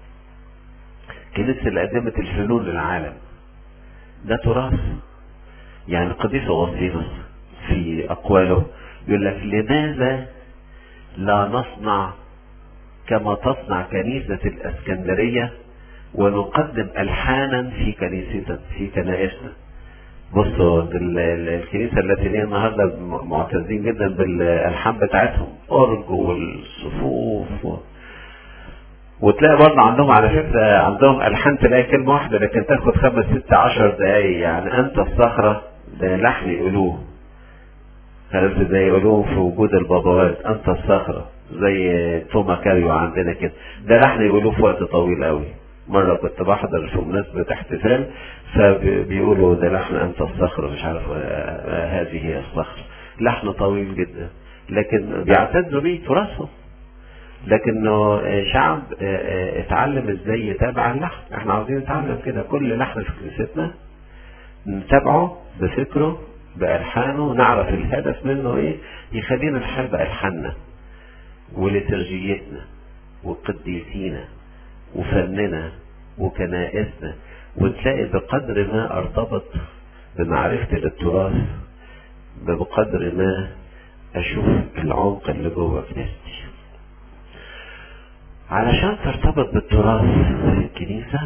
كنيستي اللي قدمت الفنون للعالم. ده تراث. يعني القديس أغسطينوس في أقواله يقول لك لماذا لا نصنع كما تصنع كنيسة الاسكندرية ونقدم الحانا في كنائسنا. بصوا الكنيسة اللاتينية النهاردة معتزين جدا بالالحان بتاعتهم، اورج والصفوف وتلاقي برضه عندهم على فكرة عندهم الحان تلاقي كلمة واحدة لكن تاخد 5 6 10 دقايق. يعني انت الصخرة ده لحن يقولوه، عرفت ازاي يقولوه في وجود البابوات، انت الصخرة زي توما كاريو عندنا كده. ده لحن يقولوه في وقت طويل قوي. مرة كنت بحضر في مناسبة احتفال فبيقولوا ده لحن انت الصخرة، مش عارف هذه هي الصخرة. لحن طويل جدا لكن بيعتزوا بيه تراثهم. لكنه شعب اتعلم ازاي يتابع اللحن. احنا عاوزين نتعلم كده كل لحن في كنيستنا نتابعه بفكره بألحانه، نعرف الهدف منه ايه يخلينا نحب ألحاننا ولترجيتنا وقديسينا وفننا وكنائسنا. وتلاقي بقدر ما ارتبط بمعرفتي للتراث بقدر ما اشوف العمق اللي جوه كنيستي. علشان ترتبط بالتراث في الكنيسة،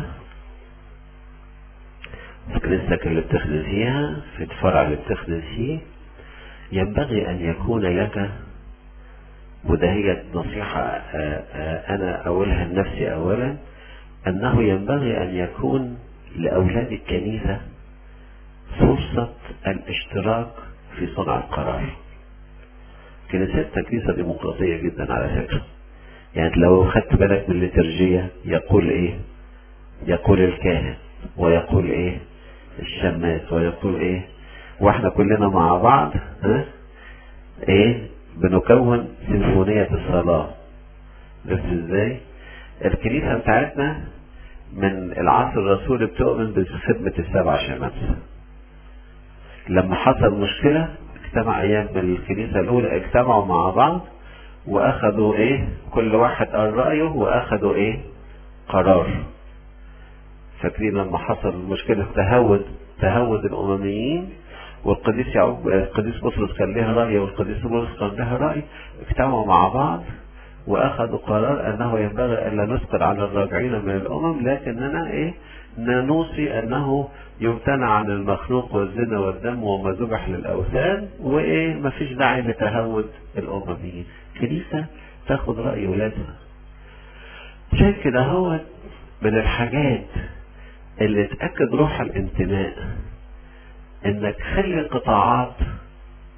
في كنيستك اللي بتخدم فيها، في الفرع اللي بتخدم فيه، ينبغي ان يكون لك، وده هي نصيحة انا اقولها لنفسي اولا، انه ينبغي ان يكون لاولاد الكنيسة فرصة الاشتراك في صنع القرار. كنيستنا كنيسة ديمقراطية جدا على فكرة. يعني لو خدت بالك من الليترجية يقول ايه؟ يقول الكاهن ويقول ايه؟ الشماس ويقول ايه؟ واحنا كلنا مع بعض ايه؟ بنكون سيمفونية الصلاة. بس ازاي؟ الكنيسة بتاعتنا من العصر الرسولي بتؤمن بخدمة السبع شمامسة. لما حصل مشكلة اجتمع ايام الكنيسة الاولى، اجتمعوا مع بعض واخدوا ايه؟ كل واحد قال رأيه واخدوا ايه؟ قرار. فاكرين لما حصل مشكلة تهود الامميين والقديس يعقوب القديس بطرس كان لها رأي والقديس بولس كان لها رأي، اجتمعوا مع بعض واخذوا قرار انه ينبغي الا نثقل على الراجعين من الامم، لكننا ايه؟ نوصي انه يمتنع عن المخلوق والزنا والدم وما ذبح للاوثان، وايه؟ مفيش داعي لتهود الامميين. كنيسة تاخد رأي ولادها. عشان كده هو من الحاجات اللي تأكد روح الانتماء انك خلي قطاعات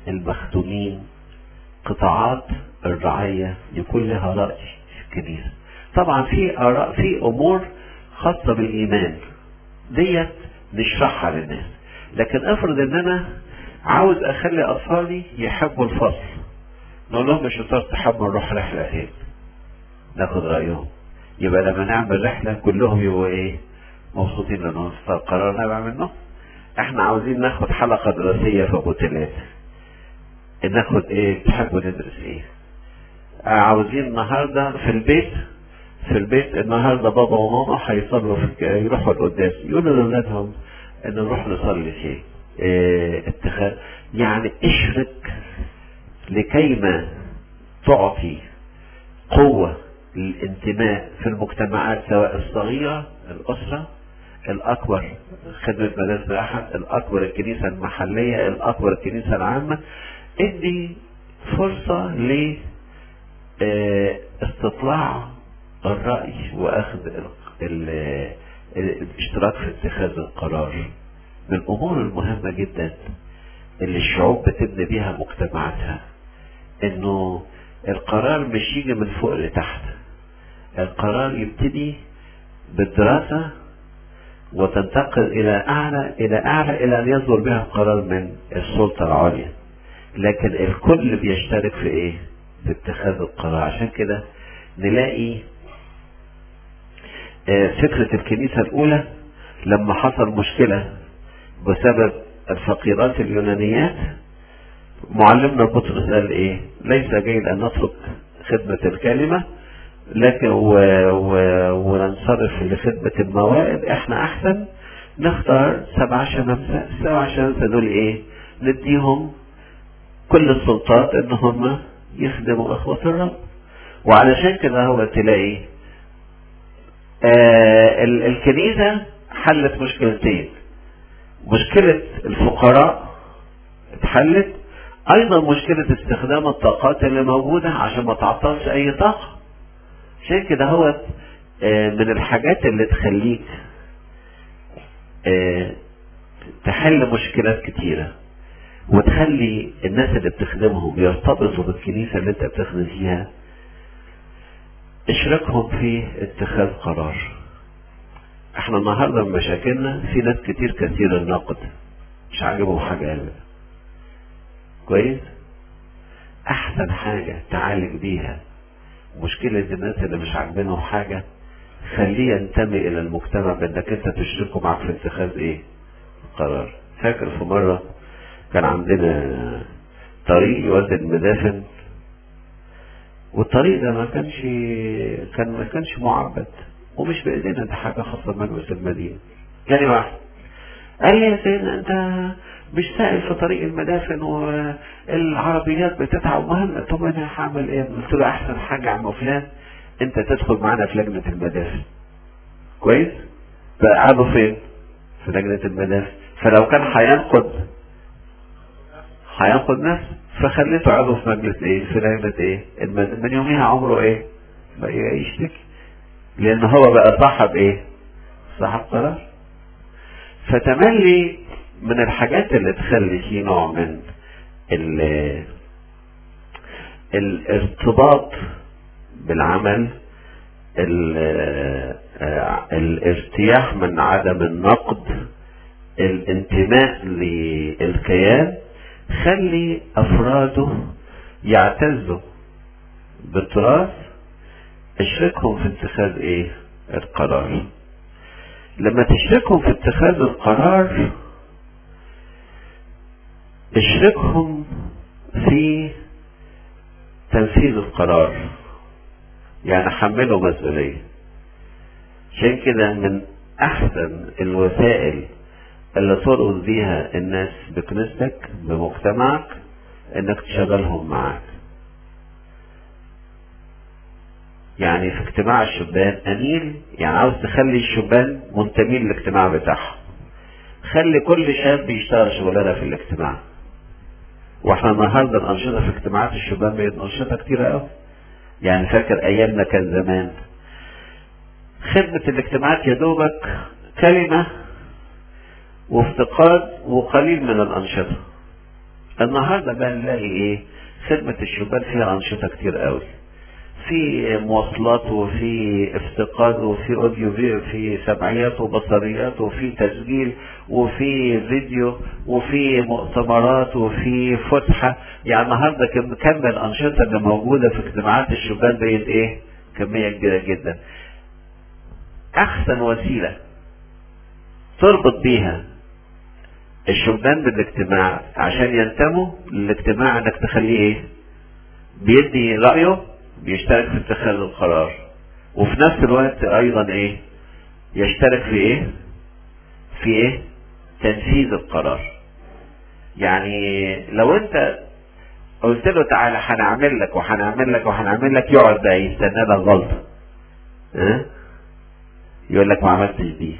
المخدومين، قطاعات الرعية يكون لها رأي في الكنيسة. طبعا في آراء، في أمور خاصة بالإيمان ديت نشرحها للناس، لكن افرض ان انا عاوز اخلي اطفالي يحبوا الفصل، نقول لهم مش شطار تحبوا نروح رحلة فين، ناخد رأيهم. يبقى لما نعمل رحلة كلهم يبقوا ايه؟ مبسوطين لانهم قررنا نبع منه. احنا عاوزين ناخد حلقة دراسية في بوتيلات، ناخد ايه؟ تحبوا ندرس ايه؟ عاوزين النهاردة في البيت النهاردة بابا وماما هيصلوا يروحوا القداس، يقولوا لأولادهم ان نروح نصلي فيه. اتخاذ يعني اشرك لكيما تعطي قوة للانتماء في المجتمعات، سواء الصغيرة الأسرة، الأكبر خدمة مدارس الأحد، الأكبر الكنيسة المحلية، الأكبر الكنيسة العامة. ادي فرصة ل استطلاع الرأي واخذ الاشتراك في اتخاذ القرار. من الامور المهمة جدا اللي الشعوب بتبني بيها مجتمعاتها، انه القرار مش يجي من فوق لتحت، القرار يبتدي بالدراسة وتنتقل الى اعلى ان يصدر بها القرار من السلطة العليا، لكن الكل بيشترك في ايه؟ في اتخاذ القرار. عشان كده نلاقي فكرة الكنيسة الأولى لما حصل مشكلة بسبب الفقيرات اليونانيات، معلمنا بطرس قال ايه؟ ليس جيد ان نترك خدمة الكلمة لكن وننصرف لخدمة الموائد، احنا احسن نختار 7 شمامسة. 7 شمامسة دول ايه؟ نديهم كل السلطات ان هم يخدموا اخوة الرب. وعلشان كده هو تلاقي الكنيسة حلت مشكلتين، مشكلة الفقراء اتحلت، ايضا مشكلة استخدام الطاقات اللي موجودة عشان ما تعطلش اي طاقة. عشان كده هو من الحاجات اللي تخليك تحل مشكلات كتيرة وتخلي الناس اللي بتخدمهم يرتبطوا بالكنيسة اللي انت بتخدم فيها، اشركهم في اتخاذ قرار. احنا النهارده من مشاكلنا في ناس كثير النقد، مش عاجبهم حاجه ابدا. كويس؟ احسن حاجه تعالج بيها مشكله الناس اللي مش عاجبينهم حاجه، خليه ينتمي الى المجتمع بانك انت تشركه معك في اتخاذ ايه؟ قرار. فاكر في مره كان عندنا طريق يودي المدافن، والطريق ده ما كانش معبد ومش بايدينا، ده حاجه خاصه بمجلس المدينه. جاني واحد قال لي يا سيدنا انت مش سائل في طريق المدافن والعربيات بتتعب مهم. طب انا هعمل ايه؟ قلت له احسن حاجه يا عم فلان انت تدخل معانا في لجنه المدافن. كويس؟ بقى قعدوا فين؟ في لجنه المدافن. فلو كان هينقد نفسه، فخليته عضو في مجلس ايه؟ في لجنه ايه؟ من يوميها عمره ايه؟ بقى يشتكي، لان هو بقى صاحب ايه؟ صاحب قرار. فتملي من الحاجات اللي تخلي فيه نوع من الارتباط بالعمل، الارتياح من عدم النقد، الانتماء للكيان، خلي افراده يعتزوا بالتراث، اشركهم في اتخاذ ايه؟ القرار. لما تشركهم في اتخاذ القرار اشركهم في تنفيذ القرار، يعني حملوا مسؤولية. عشان كده من احسن الوسائل اللي تربط بيها الناس بكنيستك بمجتمعك انك تشغلهم معاك. يعني في اجتماع الشبان انيل، يعني عاوز تخلي الشبان منتمين للاجتماع بتاعهم، خلي كل شاب يشتغل شغلانه في الاجتماع. واحنا النهارده الانشطه في اجتماعات الشبان بقت انشطه كتيره قوي. يعني فاكر ايامنا كان زمان خدمه الاجتماعات يا دوبك كلمه وافتقاد وقليل من الانشطه. النهارده بقى نلاقي ايه؟ خدمة الشبان فيها أنشطة كتير قوي، في مواصلات وفي افتقاد وفي اوديو في سمعيات وبصريات وفي تسجيل وفي فيديو وفي مؤتمرات وفي فسحة. يعني النهارده كم الأنشطة اللي موجودة في اجتماعات الشبان بقت ايه؟ كمية كبيرة جدا. أحسن وسيلة تربط بيها الشبان بالاجتماع عشان ينتموا للاجتماع انك تخليه ايه؟ بيدي رأيه، بيشترك في اتخاذ القرار، وفي نفس الوقت ايضا ايه؟ يشترك في ايه؟ في ايه؟ تنفيذ القرار. يعني لو انت قلت له تعالى هنعمل لك وهنعمل لك وهنعمل لك، يقعد بقى يستنى لك غلطة، ها؟ يقول لك ما عملتش دي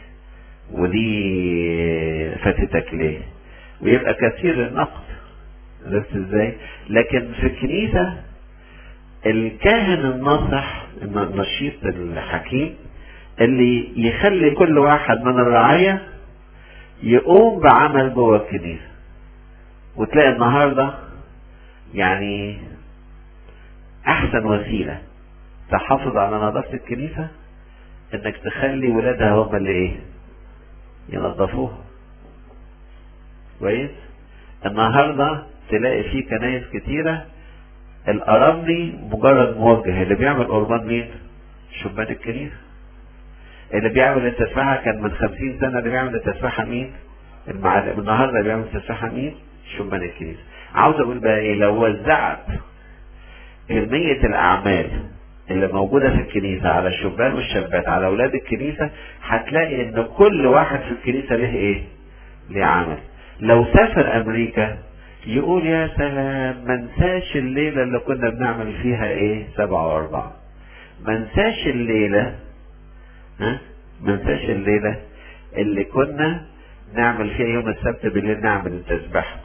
ودي فاتتك ليه، ويبقى كثير النقد. عرفت ازاي؟ لكن في الكنيسة الكاهن الناصح النشيط الحكيم اللي يخلي كل واحد من الرعاية يقوم بعمل جوه الكنيسة. وتلاقي النهاردة يعني احسن وسيلة تحافظ على نظافة الكنيسة انك تخلي ولادها هم اللي ايه؟ ينظفوها. كويس؟ النهاردة تلاقي في كنايس كتيرة الأراملي مجرد موجه، اللي بيعمل قربان مين؟ شبان الكنيسة. اللي بيعمل التسبيحة كان من 50 سنة اللي بيعمل التسبيحة مين؟ المعلم. النهاردة اللي بيعمل التسبيحة مين؟ شبان الكنيسة. عاوز أقول بقى إيه؟ لو وزعت كمية الأعمال اللي موجودة في الكنيسة على الشبان والشابات على أولاد الكنيسة، هتلاقي إن كل واحد في الكنيسة له إيه؟ له عمل. لو سافر أمريكا يقول يا سلام، منساش الليلة اللي كنا بنعمل فيها ايه 7 و4، منساش الليلة، ها، منساش الليلة اللي كنا نعمل فيها يوم السبت بالليل نعمل التسبيح.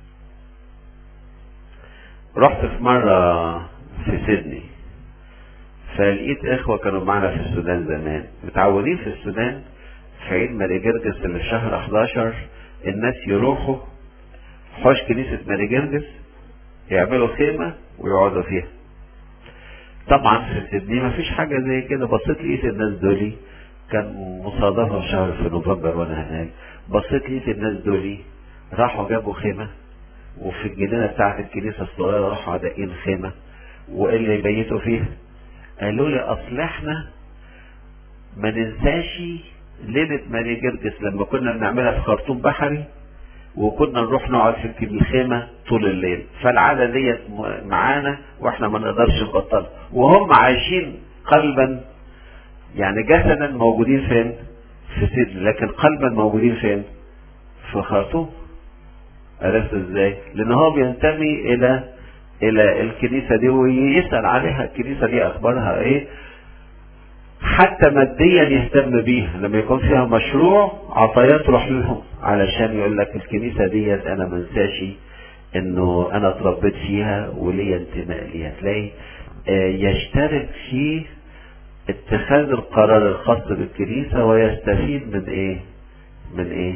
رحت في مرة في سيدني، فلقيت اخوة كانوا معنا في السودان زمان، متعودين في السودان في عيد ماري جرجس اللي في شهر 11 الناس يروحوا حوش كنيسة ماري جرجس يعملوا خيمة ويقعدوا فيها. طبعا في سيدني ما فيش حاجة زي كده. بصيت لقيت الناس دولي، كان مصادفة شهر في نوفمبر وانا هناك، بصيت لقيت الناس دولي راحوا جابوا خيمة، وفي الجنينة بتاعت الكنيسة الصغيرة راحوا عدقين خيمة، واللي يبيتوا فيها قالوا لي اصل احنا ما ننساش ليلة ماري جرجس لما كنا بنعملها في خرطوم بحري، وكنا نروح نقعد في الخيمة طول الليل، فالعادة ديت معانا واحنا ما نقدرش نبطلها. وهم عايشين قلبا يعني جسدا موجودين فين؟ في سيدني، لكن قلبا موجودين فين؟ في خرطوم. عرفت ازاي؟ لان هو بينتمي الى الكنيسة دي ويسأل عليها الكنيسة دي اخبارها ايه، حتى ماديا يهتم بيها. لما يكون فيها مشروع عطايات تروح لهم علشان يقول لك الكنيسة ديت انا منساش انه انا اتربيت فيها وليا انتماء ليها. تلاقي يشترك في اتخاذ القرار الخاص بالكنيسة ويستفيد من ايه؟ من ايه؟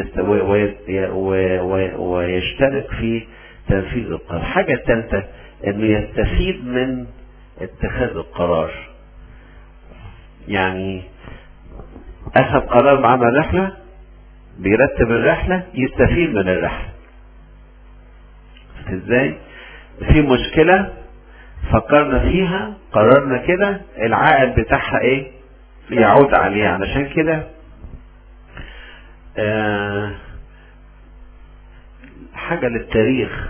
ويشترك في تنفيذ القرار. الحاجة الثالثة انه يستفيد من اتخاذ القرار. يعني اخذ قرار بعمل رحلة، بيرتب الرحلة، يستفيد من الرحلة. ازاي؟ في مشكلة فكرنا فيها، قررنا كده، العائد بتاعها ايه؟ يعود عليها. علشان كده حاجة للتاريخ،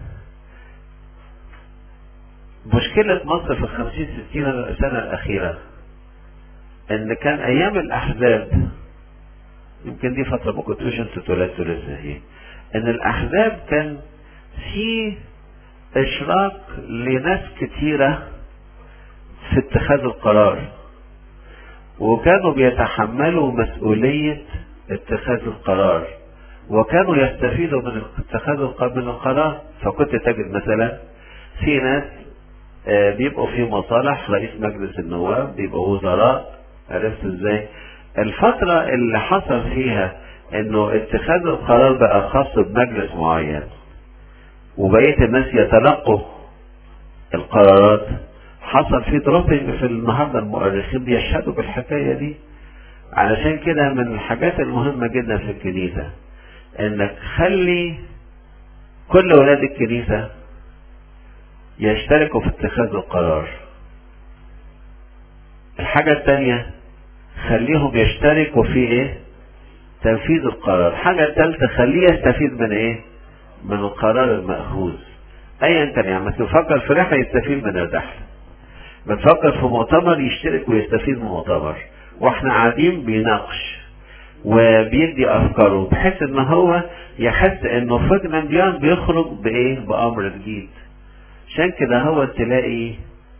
مشكلة مصر في 50-60 سنة الأخيرة ان كان ايام الاحزاب، يمكن دي فترة ما كنتوش انتوا اتولدتوا لسه هي، ان الاحزاب كان في اشراك لناس كتيرة في اتخاذ القرار، وكانوا بيتحملوا مسؤولية اتخاذ القرار، وكانوا يستفيدوا من اتخاذ القرار. فكنت تجد مثلا في ناس بيبقوا في مصالح، رئيس مجلس النواب، بيبقوا وزراء. عرفت ازاي؟ الفترة اللي حصل فيها انه اتخاذ القرار بقى خاص بمجلس معين وبقية الناس يتلقوا القرارات، حصل في دروبنج في النهارده. المؤرخين بيشهدوا بالحكاية دي. علشان كده من الحاجات المهمة جدا في الكنيسة انك خلي كل ولاد الكنيسة يشتركوا في اتخاذ القرار. الحاجة التانية خليهم يشتركوا في ايه؟ تنفيذ القرار. الحاجة التالتة خليه يستفيد من ايه؟ من القرار المأخوذ ايا كان. يعني ما تفكر في رحلة يستفيد من الرحلة، بتفكر في مؤتمر يشترك ويستفيد من المؤتمر، واحنا قاعدين بيناقش وبيدي افكاره بحيث ان هو يحس انه فجأة بيخرج بايه؟ بامر جديد. عشان كده هو تلاقي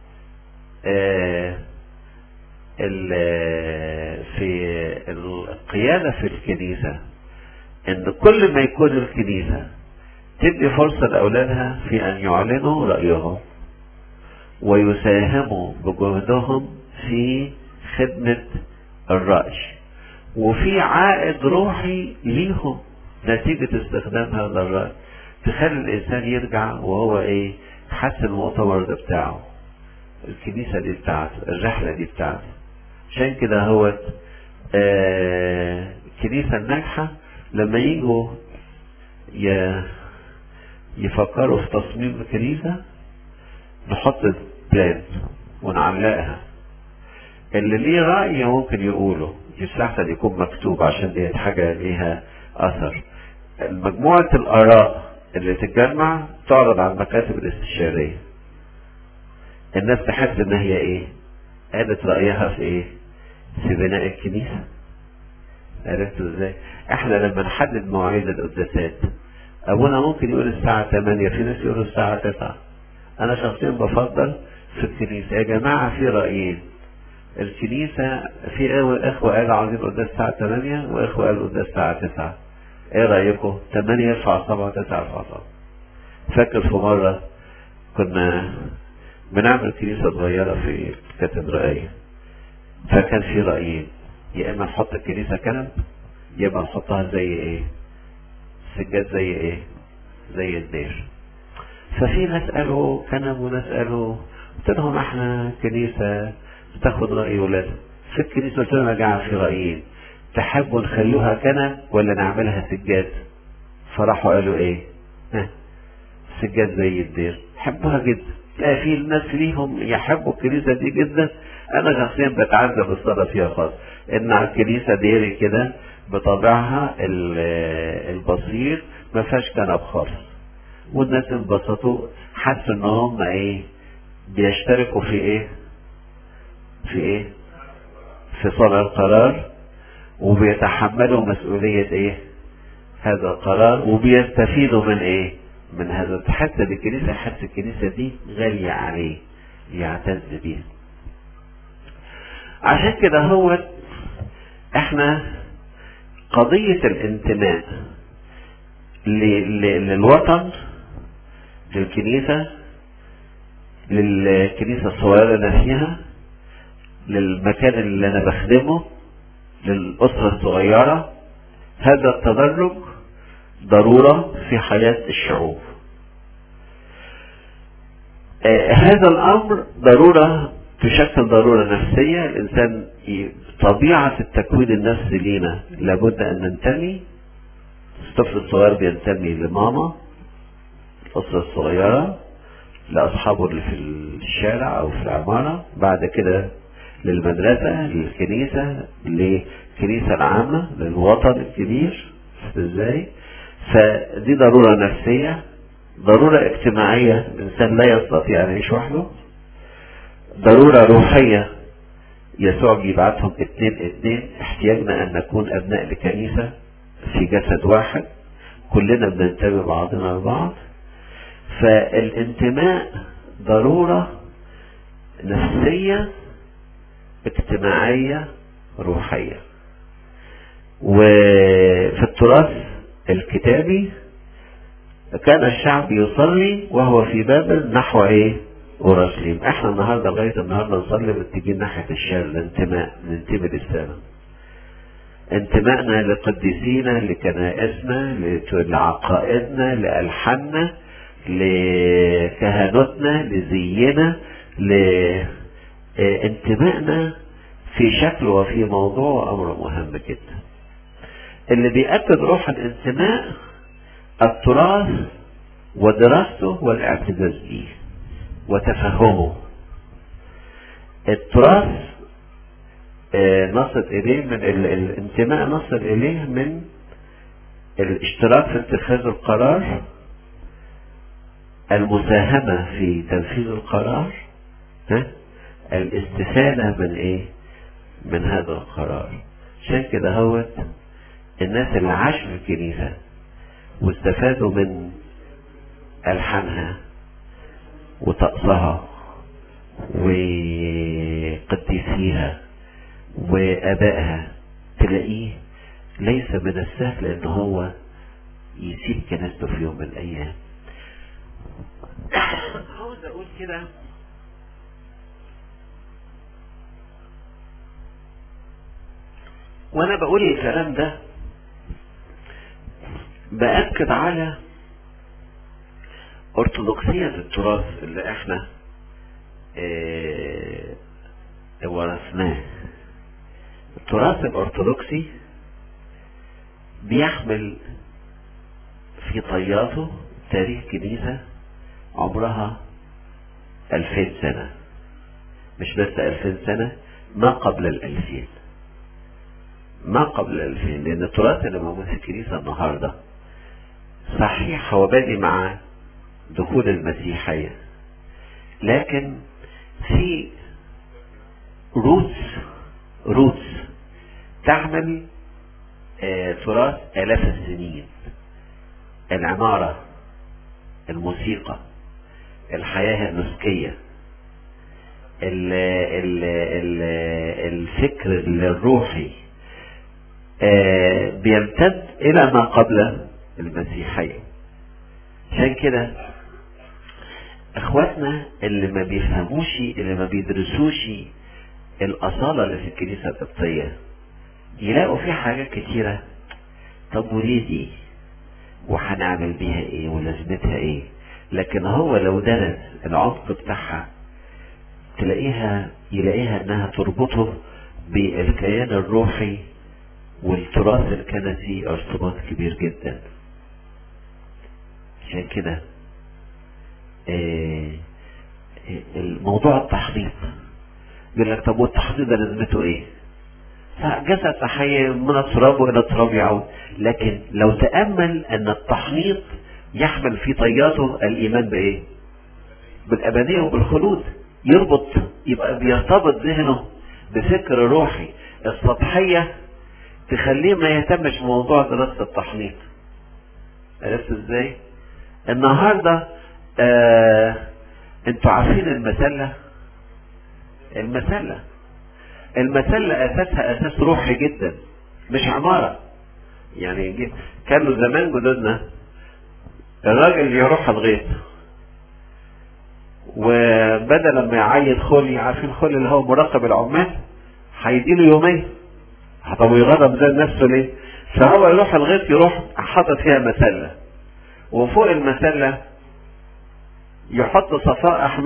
في القيادة في الكنيسة ان كل ما يكون الكنيسة تدي فرصة لأولادها في ان يعلنوا رأيهم ويساهموا بجهدهم في خدمة الرأي، وفي عائد روحي ليهم نتيجة استخدام هذا الرأي، تخلي الإنسان يرجع وهو إيه؟ حس المؤتمر ده بتاعه، الكنيسة دي بتاعته، الرحلة دي بتاعته. عشان كده هو الكنيسة الناجحة لما يجوا يفكروا في تصميم الكنيسة نحط بلان ونعلقها. اللي ليه رأي ممكن يقوله، يستحسن يكون مكتوب عشان دي حاجة ليها أثر. مجموعة الآراء اللي تتجمع تعرض على المكاتب الاستشارية، الناس تحس ان هي ايه؟ قالت رأيها في ايه؟ في بناء الكنيسة. عرفتوا ازاي؟ احنا لما نحدد مواعيد القداسات ابونا ممكن يقول الساعة 8، في ناس يقولوا الساعة 9. انا شخصيا بفضل في الكنيسة يا جماعة في رأيين. الكنيسة في اخوة قالوا عاوزين قداس الساعة 8 واخوة قالوا قداس الساعة 9. ايه رأيكم؟ 8 يرفع صبع، 9 يرفع صبع. فاكر في مرة كنا بنعمل كنيسة صغيرة في الكاتدرائية، فكان في رأيين، يا اما نحط الكنيسة كنب يا اما نحطها زي ايه؟ سجاد زي ايه؟ زي الدير. ففي ناس قالوا كنب وناس قالوا، قلت لهم احنا كنيسة بتاخد رأي ولادها. في الكنيسة قلت لهم يا جماعة في رأيين، تحبوا نخلوها كنب ولا نعملها سجاد؟ فراحوا قالوا ايه؟ سجاد زي الدير. حبوها جدا. لا في الناس ليهم يحبوا الكنيسة دي جدا. انا شخصيا بتعذب بالصلاة فيها خالص، ان الكنيسة ديري كده بطبعها البسيط ما فيهاش كنب خالص، والناس انبسطوا، حسوا ان هم ايه؟ بيشتركوا في ايه؟ في ايه؟ في صنع القرار، وبيتحملوا مسؤولية ايه؟ هذا القرار، وبيستفيدوا من ايه؟ من هذا. تحس بالكنيسة، حس الكنيسة دي غالية عليه، يعتز بيها. عشان كده هو احنا قضية الانتماء للوطن، للكنيسة، للكنيسة الصغيرة اللي فيها، للمكان اللي انا بخدمه، للأسرة الصغيرة، هذا التدرج ضرورة في حياة الشعوب. هذا الأمر ضرورة تشكل ضرورة نفسية. الإنسان طبيعة التكوين النفسي لينا لابد أن ننتمي. الطفل الصغير بينتمي لماما، الأسرة الصغيرة لأصحابه اللي في الشارع أو في العمارة، بعد كده للمدرسة، للكنيسة، للكنيسة العامة، للوطن الكبير. ازاي؟ فدي ضرورة نفسية، ضرورة اجتماعية، الإنسان لا يستطيع أن يعيش وحده. ضرورة روحية، يسوع بيبعتهم 2 احتياجنا أن نكون أبناء لكنيسة في جسد واحد، كلنا بننتمي بعضنا لبعض. فالانتماء ضرورة نفسية اجتماعية روحية. وفي التراث الكتابي كان الشعب يصلي وهو في بابل نحو ايه؟ اورشليم. احنا النهارده لغايه النهارده نصلي متجهين ناحيه الشرق، الانتماء، ننتمي للسماء. انتمائنا لقديسينا، لكنائسنا، لعقائدنا، لألحاننا، لكهنوتنا، لزينا، لانتمائنا في شكل وفي موضوع، امر مهم جدا. اللي بيأكد روح الانتماء التراث ودراسته والاعتزاز به وتفهمه. التراث نصل اليه من الانتماء، نصل اليه من الاشتراك في اتخاذ القرار، المساهمة في تنفيذ القرار، الاستفادة من ايه؟ من هذا القرار. عشان كده هو الناس اللي عاشوا في الكنيسة واستفادوا من ألحانها وطقسها وقديسيها وآبائها، تلاقيه ليس من السهل ان هو يسيب كنيسته في يوم من الأيام. عاوز اقول كده، وانا بقول الكلام ده بأكد على أرثوذكسية التراث اللي احنا ورثناه. التراث الأرثوذكسي بيحمل في طياته تاريخ كنيسة عمرها 2000 سنة، مش بس 2000 سنة، ما قبل 2000، ما قبل 2000. لأن التراث اللي موجود في الكنيسة النهاردة صحيح هو بادئ مع دخول المسيحية، لكن في روتس تعمل تراث آلاف السنين. العمارة، الموسيقى، الحياة النسكية، الفكر الروحي بيمتد إلى ما قبل المسيحية. عشان كده اخواتنا اللي ما بيفهموش، اللي ما بيدرسوش الأصالة اللي في الكنيسة القبطية، يلاقوا في حاجات كتيرة. طب وليه دي؟ وهنعمل بيها ايه؟ ولازمتها ايه؟ لكن هو لو درس العمق بتاعها يلاقيها انها تربطه بالكيان الروحي والتراث الكنسي ارتباط كبير جدا. عشان كده الموضوع التحضير، يقول لك طب والتحضير ده لازمته ايه؟ جسد تحية من التراب والى التراب يعود. لكن لو تأمل ان التحنيط يحمل في طياته الايمان بايه؟ بالابدية وبالخلود. يبقى بيرتبط ذهنه بفكر روحي. السطحية تخليه ما يهتمش بموضوع دراسة التحنيط. عرفت ازاي؟ النهاردة انتوا عارفين المسلة اساسها اساس روحي جدا، مش عمارة. يعني كانوا زمان جدودنا الراجل يروح الغيط، وبدل ما يعين خولي، عارفين خولي اللي هو مراقب العمال، هيديله يومين. طب ويغرب زي نفسه ليه؟ فهو يروح الغيط، يروح حاطط فيها مسلة، وفوق المسلة يحط صفائح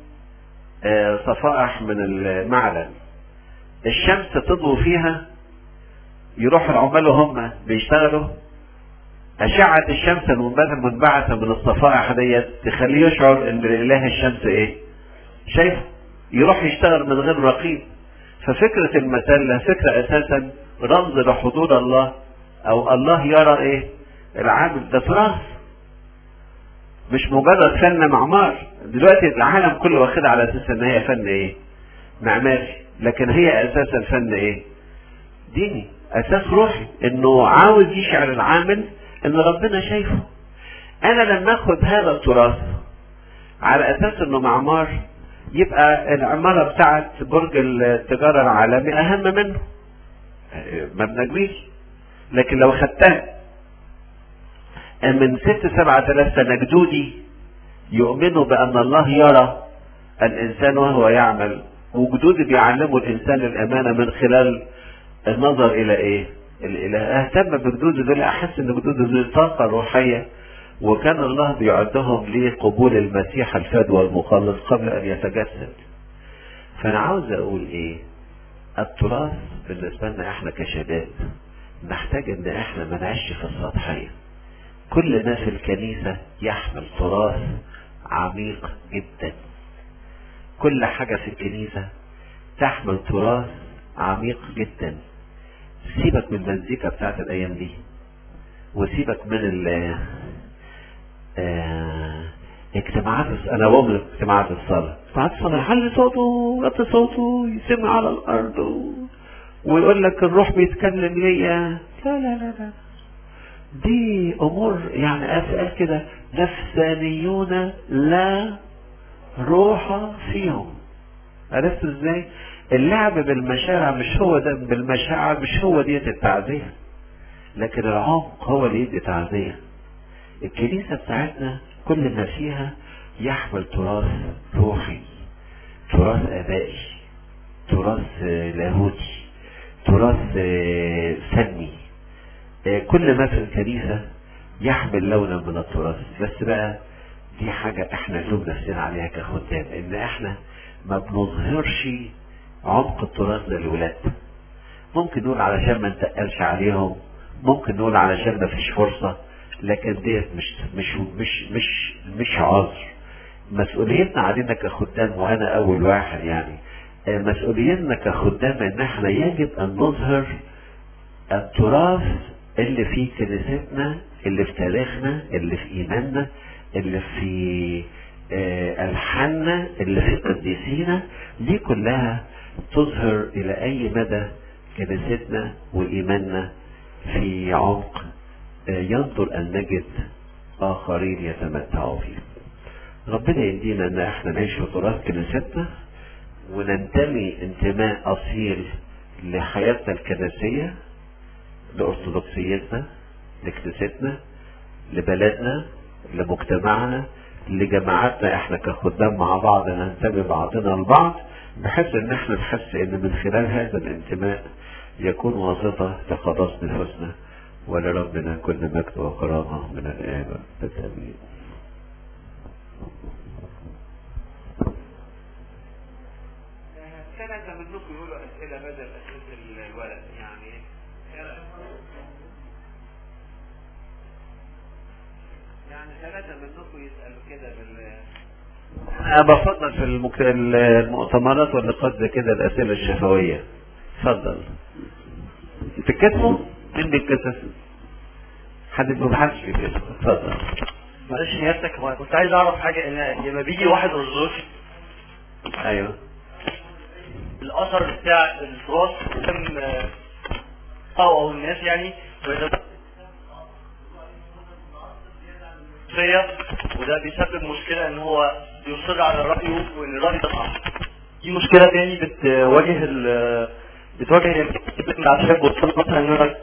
من المعدن، الشمس تضوي فيها. يروح العمال وهم بيشتغلوا، أشعة الشمس المنبعثة من الصفائح ديت تخليه يشعر ان اله الشمس ايه؟ شايف؟ يروح يشتغل من غير رقيب. ففكرة المسلة فكرة اساسا رمز لحضور الله، او الله يرى ايه؟ العامل ده تراث، مش مجرد فن معمار. دلوقتي العالم كله واخد على اساس ان هي فن ايه؟ معماري، لكن هي اساسا فن ايه؟ ديني، اساس روحي، انه عاوز يشعر العامل ان ربنا شايفه. انا لما اخد هذا التراث على اساس انه معمار، يبقى العمارة بتاعت برج التجارة العالمي اهم منه، مبنى كبير. لكن لو خدتها من 6-7 سنة جدودي يؤمنوا بان الله يرى الانسان وهو يعمل، وجدودي بيعلموا الانسان الامانة من خلال النظر الى ايه؟ الاله. اهتم بجدودي دول، احس ان جدودي دول طاقة روحية وكان الله بيعدهم لقبول المسيح الفدوى المخلص قبل ان يتجسد. فانا عاوز اقول ايه؟ التراث بالنسبة لنا احنا كشباب نحتاج ان احنا ما نعيش في السطحية. كل ما في الكنيسة يحمل تراث عميق جدا. كل حاجة في الكنيسة تحمل تراث عميق جدا. سيبك من المزيكا بتاعت الايام دي، وسيبك من اجتماعات. انا بقول اجتماعات الصلاة، اجتماعات الصلاة يحل صوته يغطي صوته يسمع على الارض ويقول لك الروح بيتكلم ليا. لا لا لا لا، دي امور يعني قال كده نفسانيون لا روح فيهم. عرفت ازاي؟ اللعب بالمشاعر مش هو ده، بالمشاعر مش هو ديت التعزية، لكن العمق هو اللي يدي تعزية. الكنيسة بتاعتنا كل ما فيها يحمل تراث روحي، تراث ابائي، تراث لاهوتي، تراث فني. كل ما في الكنيسة يحمل لونا من التراث. بس بقى دي حاجة احنا نلوم نفسنا عليها كخدام، ان احنا ما بنظهرش عمق التراث ده للولاد. ممكن نقول علشان ما نتقلش عليهم، ممكن نقول علشان ما فيش فرصة، لكن ديت مش عذر. مسؤوليتنا علينا كخدام، وانا اول واحد يعني، مسؤوليتنا كخدام ان احنا يجب ان نظهر التراث اللي في كنيستنا، اللي في تاريخنا، اللي في ايماننا، اللي في الحاننا، اللي في قديسينا. دي كلها تظهر الى اي مدى كنيستنا وايماننا في عمق ينظر ان نجد اخرين يتمتعوا فيه. ربنا يدينا ان احنا نعيش في تراث كنيستنا، وننتمي انتماء اصيل لحياتنا الكنسية، لأرثوذكسيتنا، لكنيستنا، لبلدنا، لمجتمعنا، لجماعاتنا. احنا كخدام مع بعض ننتمي بعضنا البعض، بحيث ان احنا نحس ان من خلال هذا الانتماء يكون واسطة لخلاص نفوسنا. ولربنا كل مجد وكرامة من الآن والأبد. ثلاثة منكم يقولوا أسئلة بدل أسئلة الولد، يعني ثلاثة منكم يسألوا كده أنا بفضل في المؤتمرات واللقاءات زي كده الأسئلة الشفوية. اتفضل. تتكتفوا؟ مين بيتكتف؟ حد ما حدش بيتكتف. اتفضل. معلش نيابتك، هو كنت عايز أعرف حاجة، إن لما بيجي واحد أرثوذكسي. أيوه. الأثر بتاع التراث قدام أو الناس يعني، وده بيسبب مشكلة ان هو يصر على رأيه وان الرأي ده صح. دي مشكلة تاني بتواجه الشاب والطلب، مثلا ان انا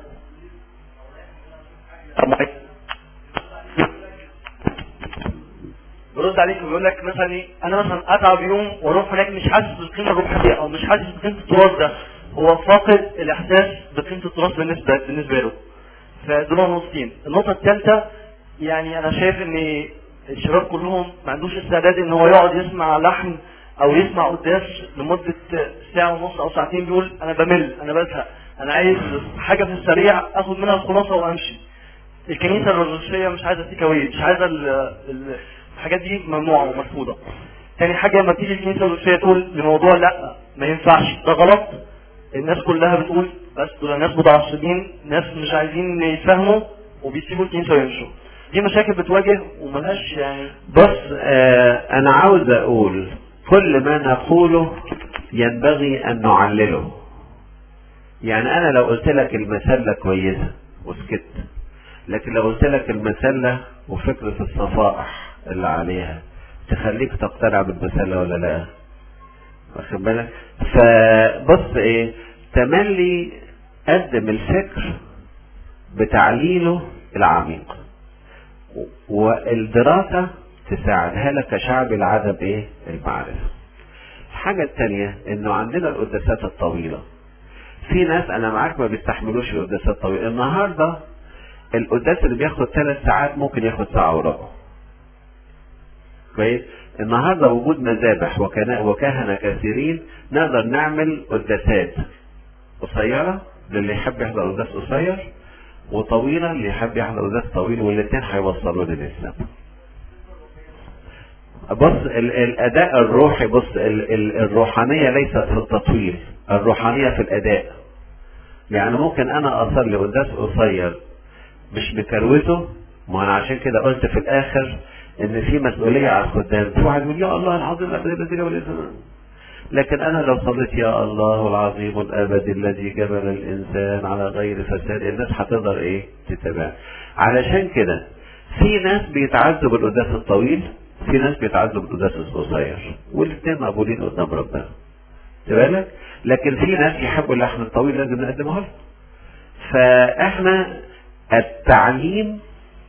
برد عليك ويقول لك مثلا ايه، انا مثلا اتعب يوم واروح هناك مش حاسس بالقيمة الروحية او مش حاسس بقيمة التراث ده، هو فاقد الاحساس بقيمة التراث بالنسبة له. فدول نقطتين. النقطة الثالثة، يعني انا شايف ان الشباب كلهم ما عندوش استعداد ان هو يقعد يسمع لحن او يسمع قداس لمدة ساعة ونص او ساعتين. بيقول انا بمل، انا بزهق، انا عايز حاجة في السريع اخد منها الخلاصة وامشي. الكنيسة الأرثوذكسية مش عايزة تيك اواي، مش عايزة الحاجات دي ممنوعة ومرفوضة. تاني حاجة، لما تيجي الكنيسة الأرثوذكسية تقول لموضوع لا ما ينفعش، ده غلط، الناس كلها بتقول بس دول ناس متعصبين، ناس مش عايزين يفهموا وبيسيبوا الكنيسة ويمشوا. دي مشاكل بتواجه وملهاش يعني. بص، انا عاوز اقول كل ما نقوله ينبغي ان نعلله. يعني انا لو قلت لك المسلة كويسة وسكت، لكن لو قلت لك المسلة وفكرة الصفائح اللي عليها تخليك تقتنع بالمسلة ولا لا؟ واخد بالك؟ فبص ايه، تملي قدم الفكر بتعليله العميق، والدراسة تساعدها لك كشعب العدم ايه؟ المعرفة. الحاجة التانية انه عندنا القداسات الطويلة. في ناس انا معاك ما بيستحملوش القداسات الطويلة. النهاردة القداس اللي بياخد 3 ساعات ممكن ياخد 1 ساعة وربع. كويس. النهارده وجود مذابح وكهنة كثيرين نقدر نعمل قداسات قصيرة للي يحب يحضر قداس قصير، وطويلة اللي يحب يحضر قداس طويل، والاثنين هيوصلوني للسما. بص الاداء الروحي، بص الروحانية ليست في التطويل، الروحانية في الاداء. يعني ممكن انا اصلي قداس قصير مش مكروته، ما انا عشان كده قلت في الاخر ان في مسؤولية على الخدام. في واحد يقول يا الله العظيم الابدي الذي، لكن انا لو صليت يا الله العظيم الابدي الذي جبل الانسان على غير فساد، الناس هتقدر ايه تتابع. علشان كده في ناس بيتعذبوا بالقداس الطويل، في ناس بيتعذبوا بالقداس القصير، والاثنين مقبولين قدام ربنا. تبالك؟ لكن في ناس يحبوا اللحن الطويل لازم نقدمه لهم. فاحنا التعليم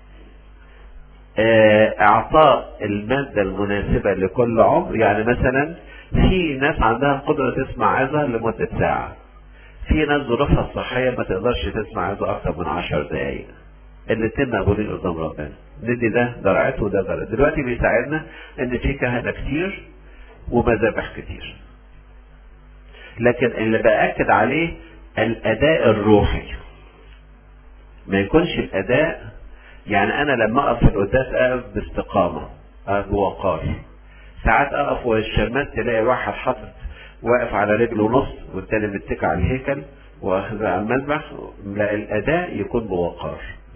اعطاء المادة المناسبة لكل عمر. يعني مثلا في ناس عندها قدرة تسمع عظة لمدة ساعة، في ناس ظروفها الصحية ما تقدرش تسمع عظة اكتر من 10 دقايق. الاتنين مقبولين قدام ربنا. ندي ده درعته وده درعته. دلوقتي بيساعدنا ان في كهنة كتير ومذابح كتير، لكن اللي بأكد عليه الاداء الروحي. ما يكونش الاداء، يعني انا لما اقف في القداس اقف باستقامة، اقف بوقار. ساعات اقف والشمال تلاقي واحد حاطط واقف على رجله ونص والتاني متكي على الهيكل واخذ على المذبح. لا، الاداء يكون بوقار.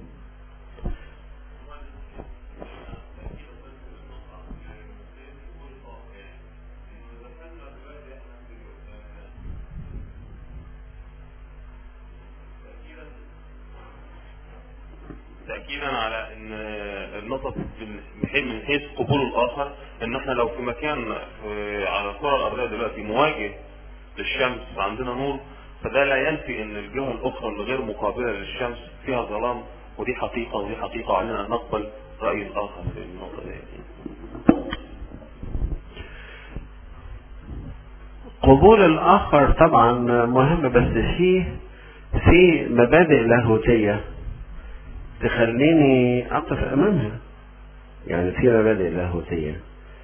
تأكيدا على ان النقطة من حيث قبول الاخر، ان احنا لو في مكان على الكرة الارضية دلوقتي مواجه للشمس عندنا نور، فده لا ينفي ان الجهة الاخرى اللي غير مقابلة للشمس فيها ظلام، ودي حقيقة ودي حقيقة، علينا ان نقبل رأي الاخر في النقطة دي. قبول الاخر طبعا مهم، بس في مبادئ لاهوتية تخليني اقف امامها. يعني في مبادئ لاهوتية،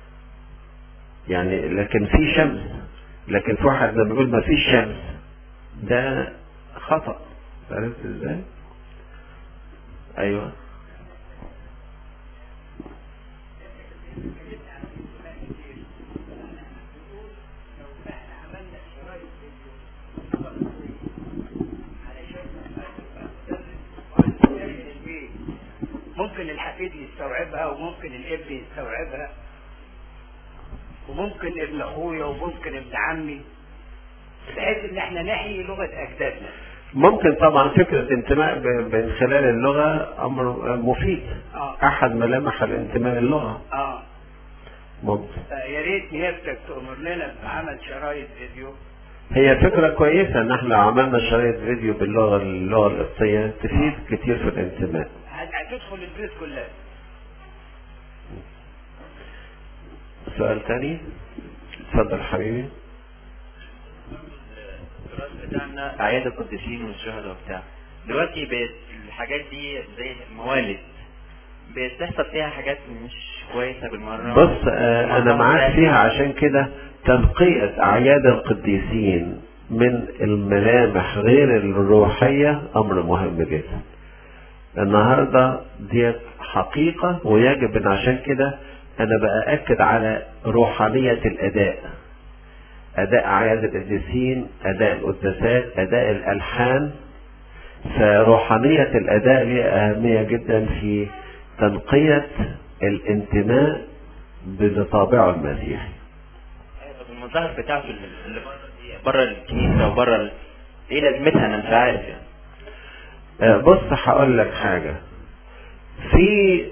يعني لكن في شمس، لكن في واحد لما بيقول ما فيش شمس ده خطأ. عرفت ازاي؟ ايوه. ممكن الحفيد يستوعبها، وممكن الاب يستوعبها، وممكن ابن اخويا، وممكن ابن عمي، بحيث ان احنا نحيي لغة اجدادنا. ممكن طبعا فكرة انتماء من خلال اللغة امر مفيد. احد ملامح الانتماء اللغة. ممكن. يا ريت نيابتك تأمر لنا بعمل شرايط فيديو. هي فكرة كويسة ان احنا عملنا شرايط فيديو باللغة القبطية، تفيد كتير في الانتماء. هتدخل البيت كلها. سؤال تاني؟ اتفضل حبيبي. بتاعنا اعياد القديسين والشهداء وبتاع، دلوقتي بقت الحاجات دي زي موالد بتحصل فيها حاجات مش كويسه بالمره. بص انا معاك فيها. عشان كده تنقية اعياد القديسين من الملامح غير الروحية امر مهم جدا. النهاردة دي حقيقة، ويجب ان عشان كده انا بأكد على روحانية الاداء. اداء اعياد القديسين، اداء القداسات، اداء الالحان. فروحانية الاداء ليها اهمية جدا في تنقية الانتماء بطابعه المسيحي. المظاهر بتاعته اللي بره الكنيسة وبره ايه لازمتها؟ انا مش عارف يعني. بص هقول لك حاجة. في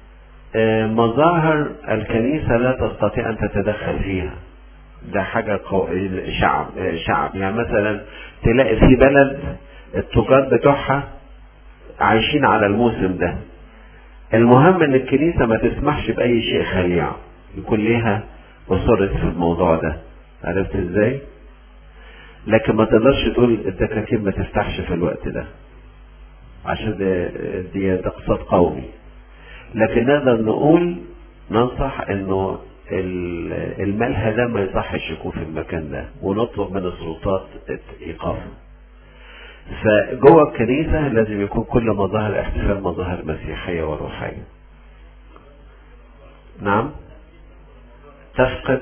مظاهر الكنيسة لا تستطيع ان تتدخل فيها، ده حاجة شعب. يعني مثلا تلاقي في بلد التجار بتوعها عايشين على الموسم ده، المهم ان الكنيسة ما تسمحش باي شيء خليع، يكون ليها أثوريتي في الموضوع ده. عرفت ازاي؟ لكن ما تقدرش تقول الدكاكين ما تفتحش في الوقت ده. عشان دي اقتصاد قومي. لكن نقدر نقول ننصح انه الملهى ده ما يصحش يكون في المكان ده، ونطلب من السلطات ايقافه. فجوه الكنيسة لازم يكون كل مظاهر الاحتفال مظاهر مسيحية وروحية. نعم. تفقد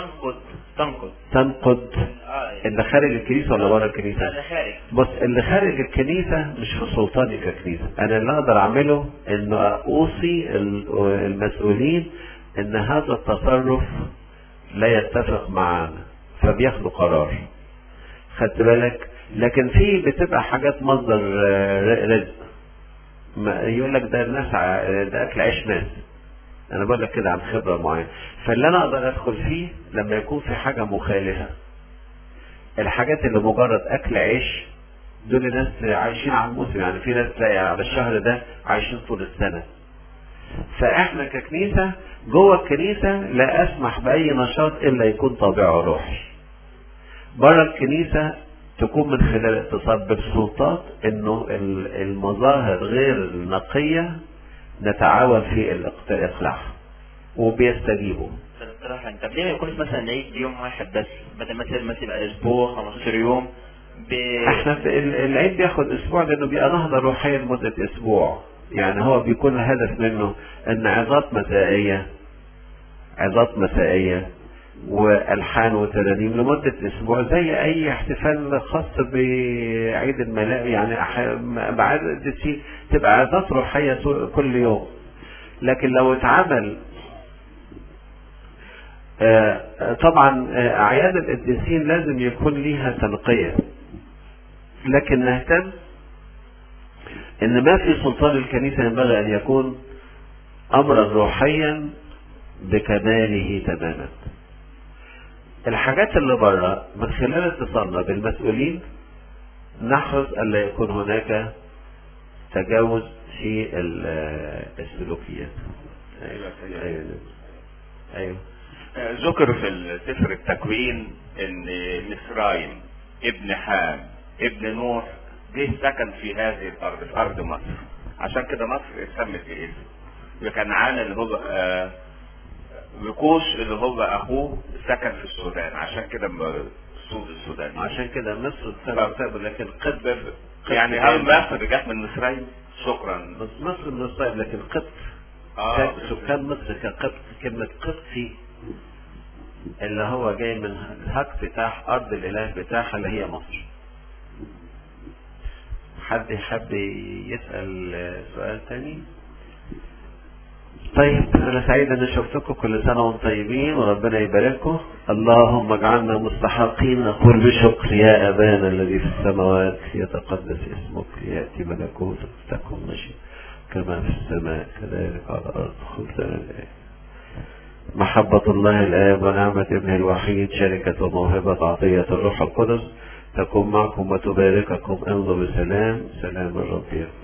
تنقد اللي خارج الكنيسة ولا بره الكنيسة؟ اللي خارج. بص، اللي خارج الكنيسة مش في سلطاني ككنيسة. انا اللي اقدر اعمله انه اوصي المسؤولين ان هذا التصرف لا يتفق معانا، فبياخدوا قرار. خدت بالك؟ لكن في بتبقى حاجات مصدر رزق، يقول لك ده الناس ده اكل عيش ناس. انا بقول لك كده عن خبره معينه. فاللي انا اقدر ادخل فيه لما يكون في حاجه مخالفه، الحاجات اللي مجرد اكل عيش، دول ناس عايشين على الموسم. يعني في ناس تلاقي على الشهر ده عايشين طول السنه. فاحنا ككنيسه جوه الكنيسه لا اسمح باي نشاط الا يكون طابعه روحي. بره الكنيسه تكون من خلال اتصال بالسلطات انه المظاهر غير النقيه نتعاون في الاقلاع، وبيستجيبوا. صراحة طب ليه ما يكونش مثلا عيد يوم واحد بس، بدل مثلا يبقى اسبوع 15 يوم؟ احنا العيد بياخد اسبوع لانه بيبقى نهضة روحية لمدة اسبوع. يعني هو بيكون الهدف منه ان عظات مسائية والحان وترانيم لمدة اسبوع، زي اي احتفال خاص بعيد الميلاد. يعني بعد الدسين تبقى عظات روحية كل يوم. لكن لو اتعمل طبعا اعياد القديسين لازم يكون ليها تنقية، لكن نهتم ان ما في سلطان الكنيسة ينبغي ان يكون امرا روحيا بكماله تماما. الحاجات اللي بره من خلال اتصالنا بالمسؤولين نحرص الا يكون هناك تجاوز في السلوكيات. ايوه. ذكر في سفر التكوين ان مصرايم ابن حام ابن نوح جه سكن في هذه الارض، في ارض مصر. عشان كده مصر اتسمت باسمه. وكنعان اللي هو وكوش اللي هو اخوه سكن في السودان، عشان كده سود السودان. عشان كده مصر اتسمت، لكن قبط يعني هل مصر جت من مصرين؟ شكرا. بس مصر من مصر، لكن قبط سكان مصر كقبط. كلمة قبطي اللي هو جاي من هك بتاع ارض الاله بتاعها اللي هي مصر. حد يحب يسأل سؤال تاني؟ طيب انا سعيد ان شفتكم. كل سنة وانتم طيبين وربنا يبارككم. اللهم اجعلنا مستحقين نقول بشكر: يا ابانا الذي في السماوات يتقدس اسمك، يأتي ملكوتك، تكن مشيئتك كما في السماء كذلك على الارض. خبزنا الآن. محبة الله الآب ونعمة ابنه الوحيد، شركة وموهبة عطية الروح القدس تكون معكم وتبارككم. امضوا بسلام. سلام الرب يكون.